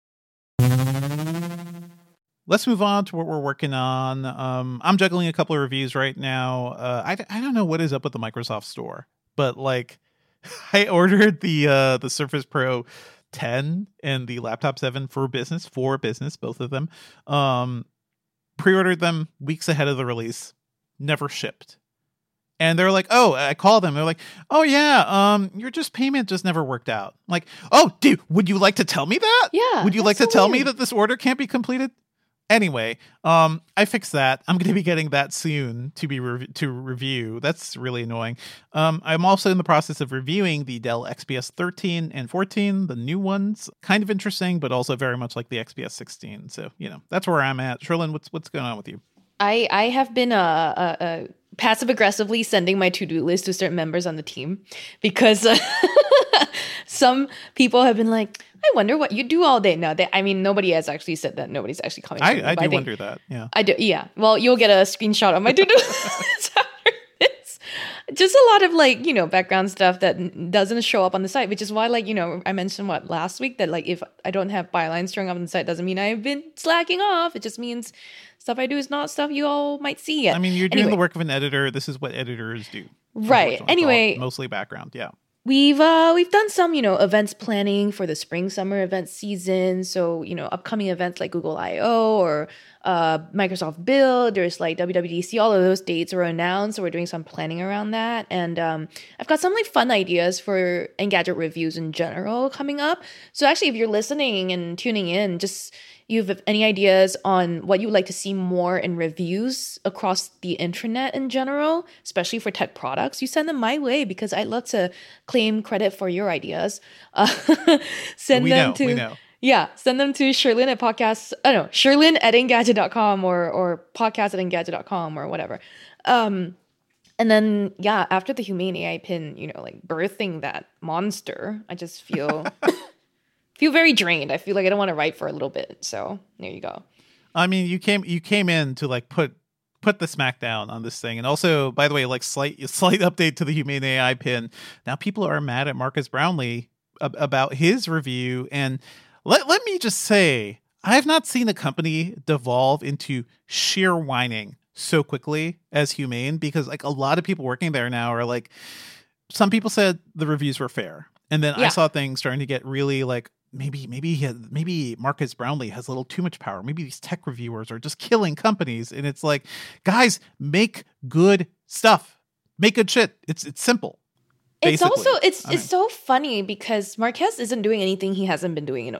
Let's move on to what we're working on. I'm juggling a couple of reviews right now. I don't know what is up with the Microsoft Store, but like I ordered the Surface Pro 10 and the Laptop 7 for business, both of them. Pre-ordered them weeks ahead of the release, never shipped. And they're like, oh, I called them. They're like, oh, yeah, your payment just never worked out. I'm like, oh, dude, would you like to tell me that? Yeah. Would you like to tell me that this order can't be completed? Anyway, I fixed that. I'm going to be getting that soon to review. That's really annoying. I'm also in the process of reviewing the Dell XPS 13 and 14, the new ones. Kind of interesting, but also very much like the XPS 16. So, that's where I'm at. Sherlyn, what's going on with you? I have been passive aggressively sending my to-do list to certain members on the team because some people have been like, I wonder what you do all day. No, nobody has actually said that. Nobody's actually coming. I do wonder that. Yeah, I do. Yeah. Well, you'll get a screenshot of my to-do list after this. Just a lot of background stuff that doesn't show up on the site, which is why I mentioned last week that if I don't have bylines showing up on the site doesn't mean I've been slacking off. It just means stuff I do is not stuff you all might see yet. I mean, you're doing the work of an editor. This is what editors do. Right. Anyway, mostly background. Yeah. We've done some, events planning for the spring-summer event season. So, upcoming events like Google I/O or Microsoft Build, there's WWDC, all of those dates are announced. So we're doing some planning around that. And I've got some fun ideas for Engadget reviews in general coming up. So actually, if you're listening and tuning in, just you have any ideas on what you would like to see more in reviews across the internet in general, especially for tech products, you send them my way because I'd love to claim credit for your ideas. Send we them know. Yeah, send them to Sherlyn at Sherlyn@engadget.com or podcast@engadget.com or whatever. And then, yeah, after the Humane AI pin, like birthing that monster, I just feel very drained. I feel like I don't want to write for a little bit. So there you go. I mean, you came in to like put the smack down on this thing. And also, by the way, like slight update to the Humane AI pin. Now people are mad at Marcus Brownlee about his review. And let me just say, I have not seen a company devolve into sheer whining so quickly as Humane, because like a lot of people working there now are like, some people said the reviews were fair. And then I saw things starting to get really like, maybe Marcus Brownlee has a little too much power. Maybe these tech reviewers are just killing companies. And it's like, guys, make good stuff. Make good shit. It's simple. Basically. It's also it's so funny because Marquez isn't doing anything he hasn't been doing, in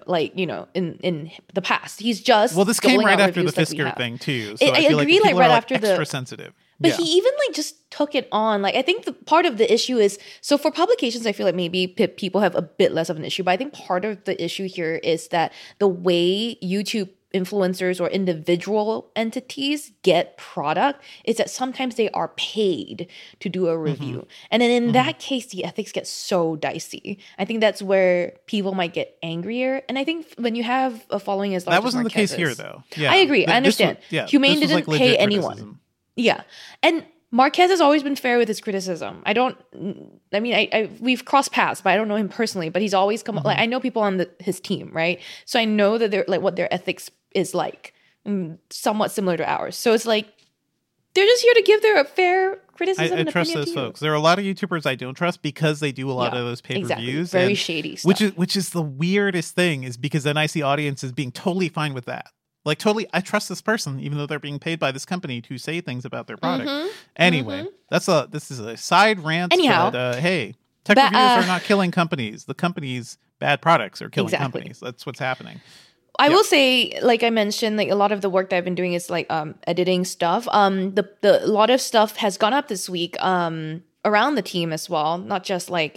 the past. He's just this came right after the like Fisker thing too. So I feel agree, like right are after extra sensitive. But he even like just took it on. Like I think the part of the issue is, so for publications, I feel like maybe people have a bit less of an issue. But I think part of the issue here is that the way YouTube influencers or individual entities get product is that sometimes they are paid to do a review. And then in that case, the ethics get so dicey. I think that's where people might get angrier. And I think when you have a following as large that wasn't as the case Marquez's, here though. Yeah. I agree. I understand. Humane didn't like pay anyone. Criticism. Yeah. And Marquez has always been fair with his criticism. We've crossed paths, but I don't know him personally, but he's always come, like I know people on his team, right? So I know that they're like what their ethics is like, somewhat similar to ours. So it's like, they're just here to give their fair criticism. I trust those folks. There are a lot of YouTubers I don't trust because they do a lot of those pay-per-views. Very shady stuff. Which is the weirdest thing, is because then I see audiences being totally fine with that. Like totally, I trust this person, even though they're being paid by this company to say things about their product. Anyway, this is a side rant. Anyhow, but, hey, tech reviewers are not killing companies. The company's bad products are killing companies. That's what's happening. I will say, like I mentioned, like a lot of the work that I've been doing is like editing stuff. The lot of stuff has gone up this week around the team as well, not just like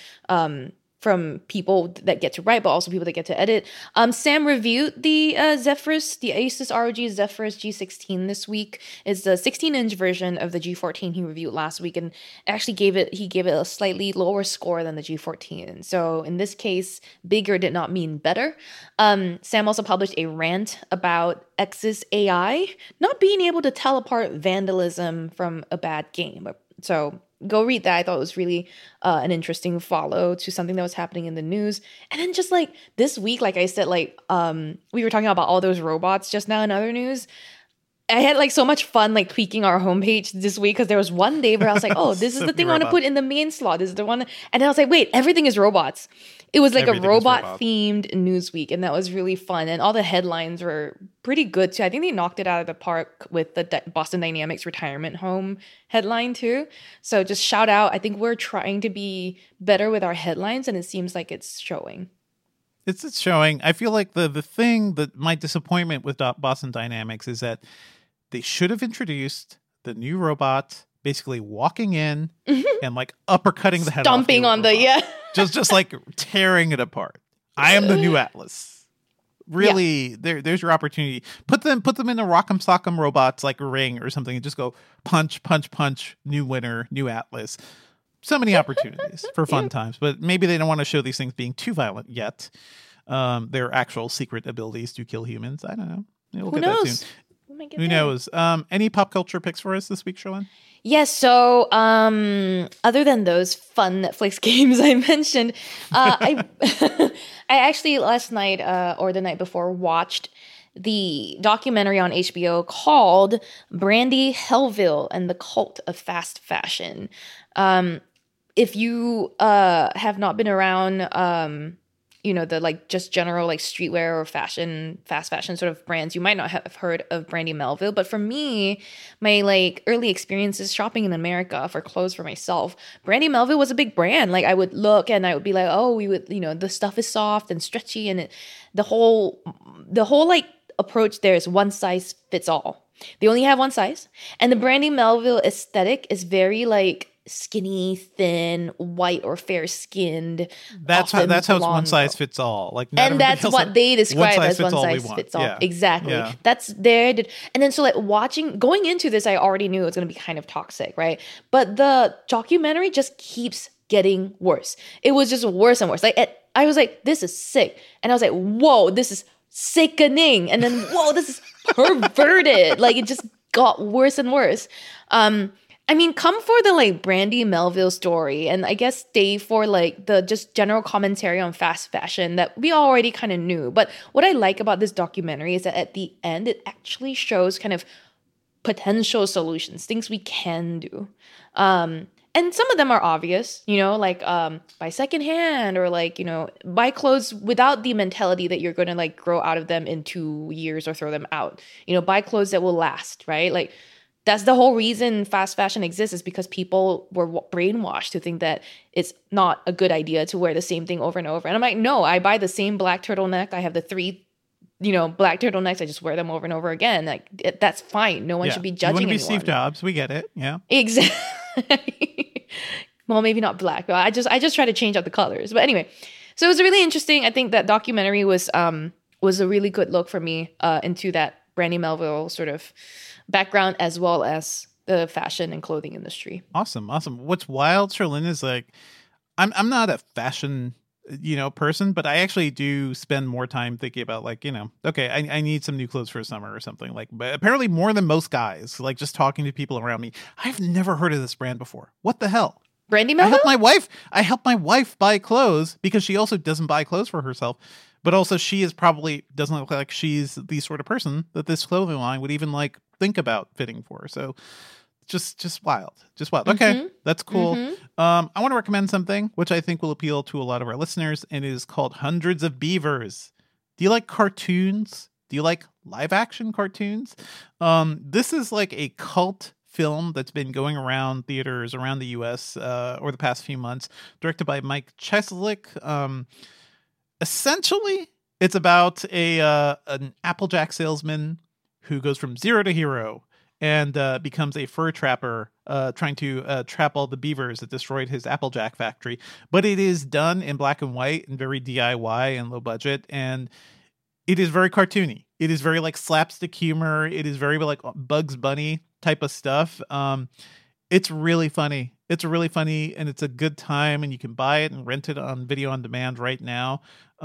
from people that get to write, but also people that get to edit. Sam reviewed the Zephyrus, the Asus ROG Zephyrus G16 this week. It's the 16-inch version of the G14 he reviewed last week, and actually gave it a slightly lower score than the G14. So in this case, bigger did not mean better. Sam also published a rant about X's AI not being able to tell apart vandalism from a bad game. So go read that. I thought it was really an interesting follow to something that was happening in the news. And then just like this week, like I said, like we were talking about all those robots just now in other news. I had like so much fun like tweaking our homepage this week because there was one day where I was like, oh, this is the thing I want to put in the main slot. This is the one. And then I was like, wait, everything is robots. It was like a robot-themed news week, and that was really fun. And all the headlines were pretty good too. I think they knocked it out of the park with the Boston Dynamics retirement home headline too. So just shout out. I think we're trying to be better with our headlines, and it seems like it's showing. It's showing. I feel like the thing that my disappointment with Boston Dynamics is that they should have introduced the new robot basically walking in and like uppercutting the head off stomping on the just like tearing it apart. I am the new Atlas. Really, there's your opportunity. Put them in a Rock'em Sock'em Robots like a ring or something and just go punch, punch, punch, new winner, new Atlas. So many opportunities for fun times, but maybe they don't want to show these things being too violent yet. Their actual secret abilities to kill humans. I don't know. We'll Who get knows? that soon. Who knows? Any pop culture picks for us this week, Sherlyn? Yes, so other than those fun Netflix games I mentioned, I actually last night or the night before watched the documentary on HBO called Brandy Melville and the Cult of Fast Fashion. If you have not been around the like just general like streetwear or fast fashion sort of brands, you might not have heard of Brandy Melville. But for me, my like early experiences shopping in America for clothes for myself, Brandy Melville was a big brand. Like I would look and I would be like, oh, we would, the stuff is soft and stretchy, and the whole like approach there is one size fits all. They only have one size. And the Brandy Melville aesthetic is very like skinny, thin, white or fair skinned. That's how it's one size fits all. Like, and that's what they describe as one size fits all. Yeah. Exactly. Yeah. That's there. And then so like going into this, I already knew it was going to be kind of toxic, right? But the documentary just keeps getting worse. It was just worse and worse. Like I was like, this is sick. And I was like, whoa, this is sickening. And then, whoa, this is perverted. Like it just got worse and worse. I mean, come for the like Brandy Melville story, and I guess stay for like the just general commentary on fast fashion that we already kind of knew. But what I like about this documentary is that at the end, it actually shows kind of potential solutions, things we can do. And some of them are obvious, you know, like buy secondhand or like, you know, buy clothes without the mentality that you're going to like grow out of them in 2 years or throw them out. You know, buy clothes that will last, right? Like that's the whole reason fast fashion exists, is because people were brainwashed to think that it's not a good idea to wear the same thing over and over. And I'm like, no, I buy the same black turtleneck. I have the 3, you know, black turtlenecks. I just wear them over and over again. Like that's fine. No one should be judging anyone. You want to be Steve Jobs. We get it. Yeah. Exactly. Well, maybe not black, but I just try to change out the colors. But anyway, so it was really interesting. I think that documentary was a really good look for me into that Brandy Melville sort of background, as well as the fashion and clothing industry. Awesome. What's wild, Cherlynn, is like I'm not a fashion, you know, person, but I actually do spend more time thinking about like, you know, okay, I need some new clothes for summer or something, like, but apparently more than most guys, like just talking to people around me. I've never heard of this brand before. What the hell? Brandy Melville? I help my wife buy clothes because she also doesn't buy clothes for herself. But also she is probably doesn't look like she's the sort of person that this clothing line would even like think about fitting for. So just wild. Okay, that's cool. I want to recommend something which I think will appeal to a lot of our listeners, and it is called Hundreds of Beavers. Do you like cartoons? Do you like live action cartoons? This is like a cult film that's been going around theaters around the US over the past few months, directed by Mike Cheslick. Essentially, it's about an Applejack salesman who goes from zero to hero and becomes a fur trapper, trying to trap all the beavers that destroyed his Applejack factory. But it is done in black and white and very DIY and low budget, and it is very cartoony. It is very like slapstick humor. It is very like Bugs Bunny type of stuff. It's really funny. It's really funny, and it's a good time, and you can buy it and rent it on video on demand right now.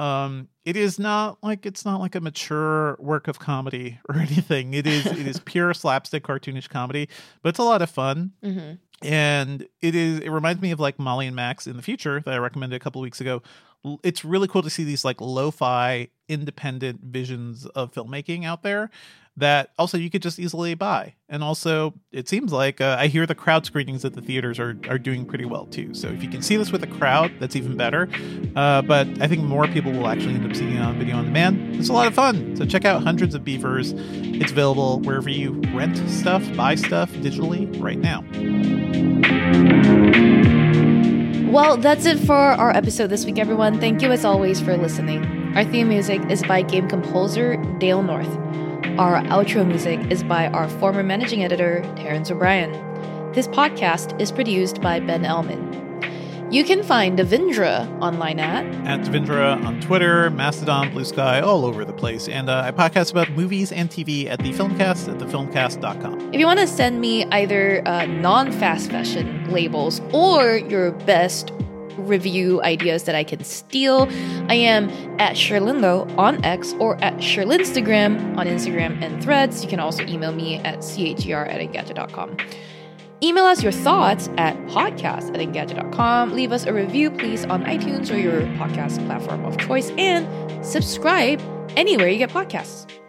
It's not like a mature work of comedy or anything. It is pure slapstick cartoonish comedy, but it's a lot of fun. Mm-hmm. And it reminds me of like Molly and Max in the Future that I recommended a couple of weeks ago. It's really cool to see these like lo-fi independent visions of filmmaking out there that also you could just easily buy. And also it seems like I hear the crowd screenings at the theaters are doing pretty well too. So if you can see this with a crowd, that's even better. But I think more people will actually end up seeing it on video on demand. It's a lot of fun. So check out Hundreds of Beavers. It's available wherever you rent stuff, buy stuff digitally right now. Well, that's it for our episode this week, everyone. Thank you as always for listening. Our theme music is by game composer Dale North. Our outro music is by our former managing editor, Terrence O'Brien. This podcast is produced by Ben Ellman. You can find Devindra online at Devindra on Twitter, Mastodon, Blue Sky, all over the place. And I podcast about movies and TV at The Filmcast at thefilmcast.com. If you want to send me either non-fast fashion labels or your best review ideas that I can steal, I am at Cherlyndo on X or at Cherlinstagram on Instagram and Threads. You can also email me at chr@engadget.com. Email us your thoughts at podcast@engadget.com. Leave us a review, please, on iTunes or your podcast platform of choice, and subscribe anywhere you get podcasts.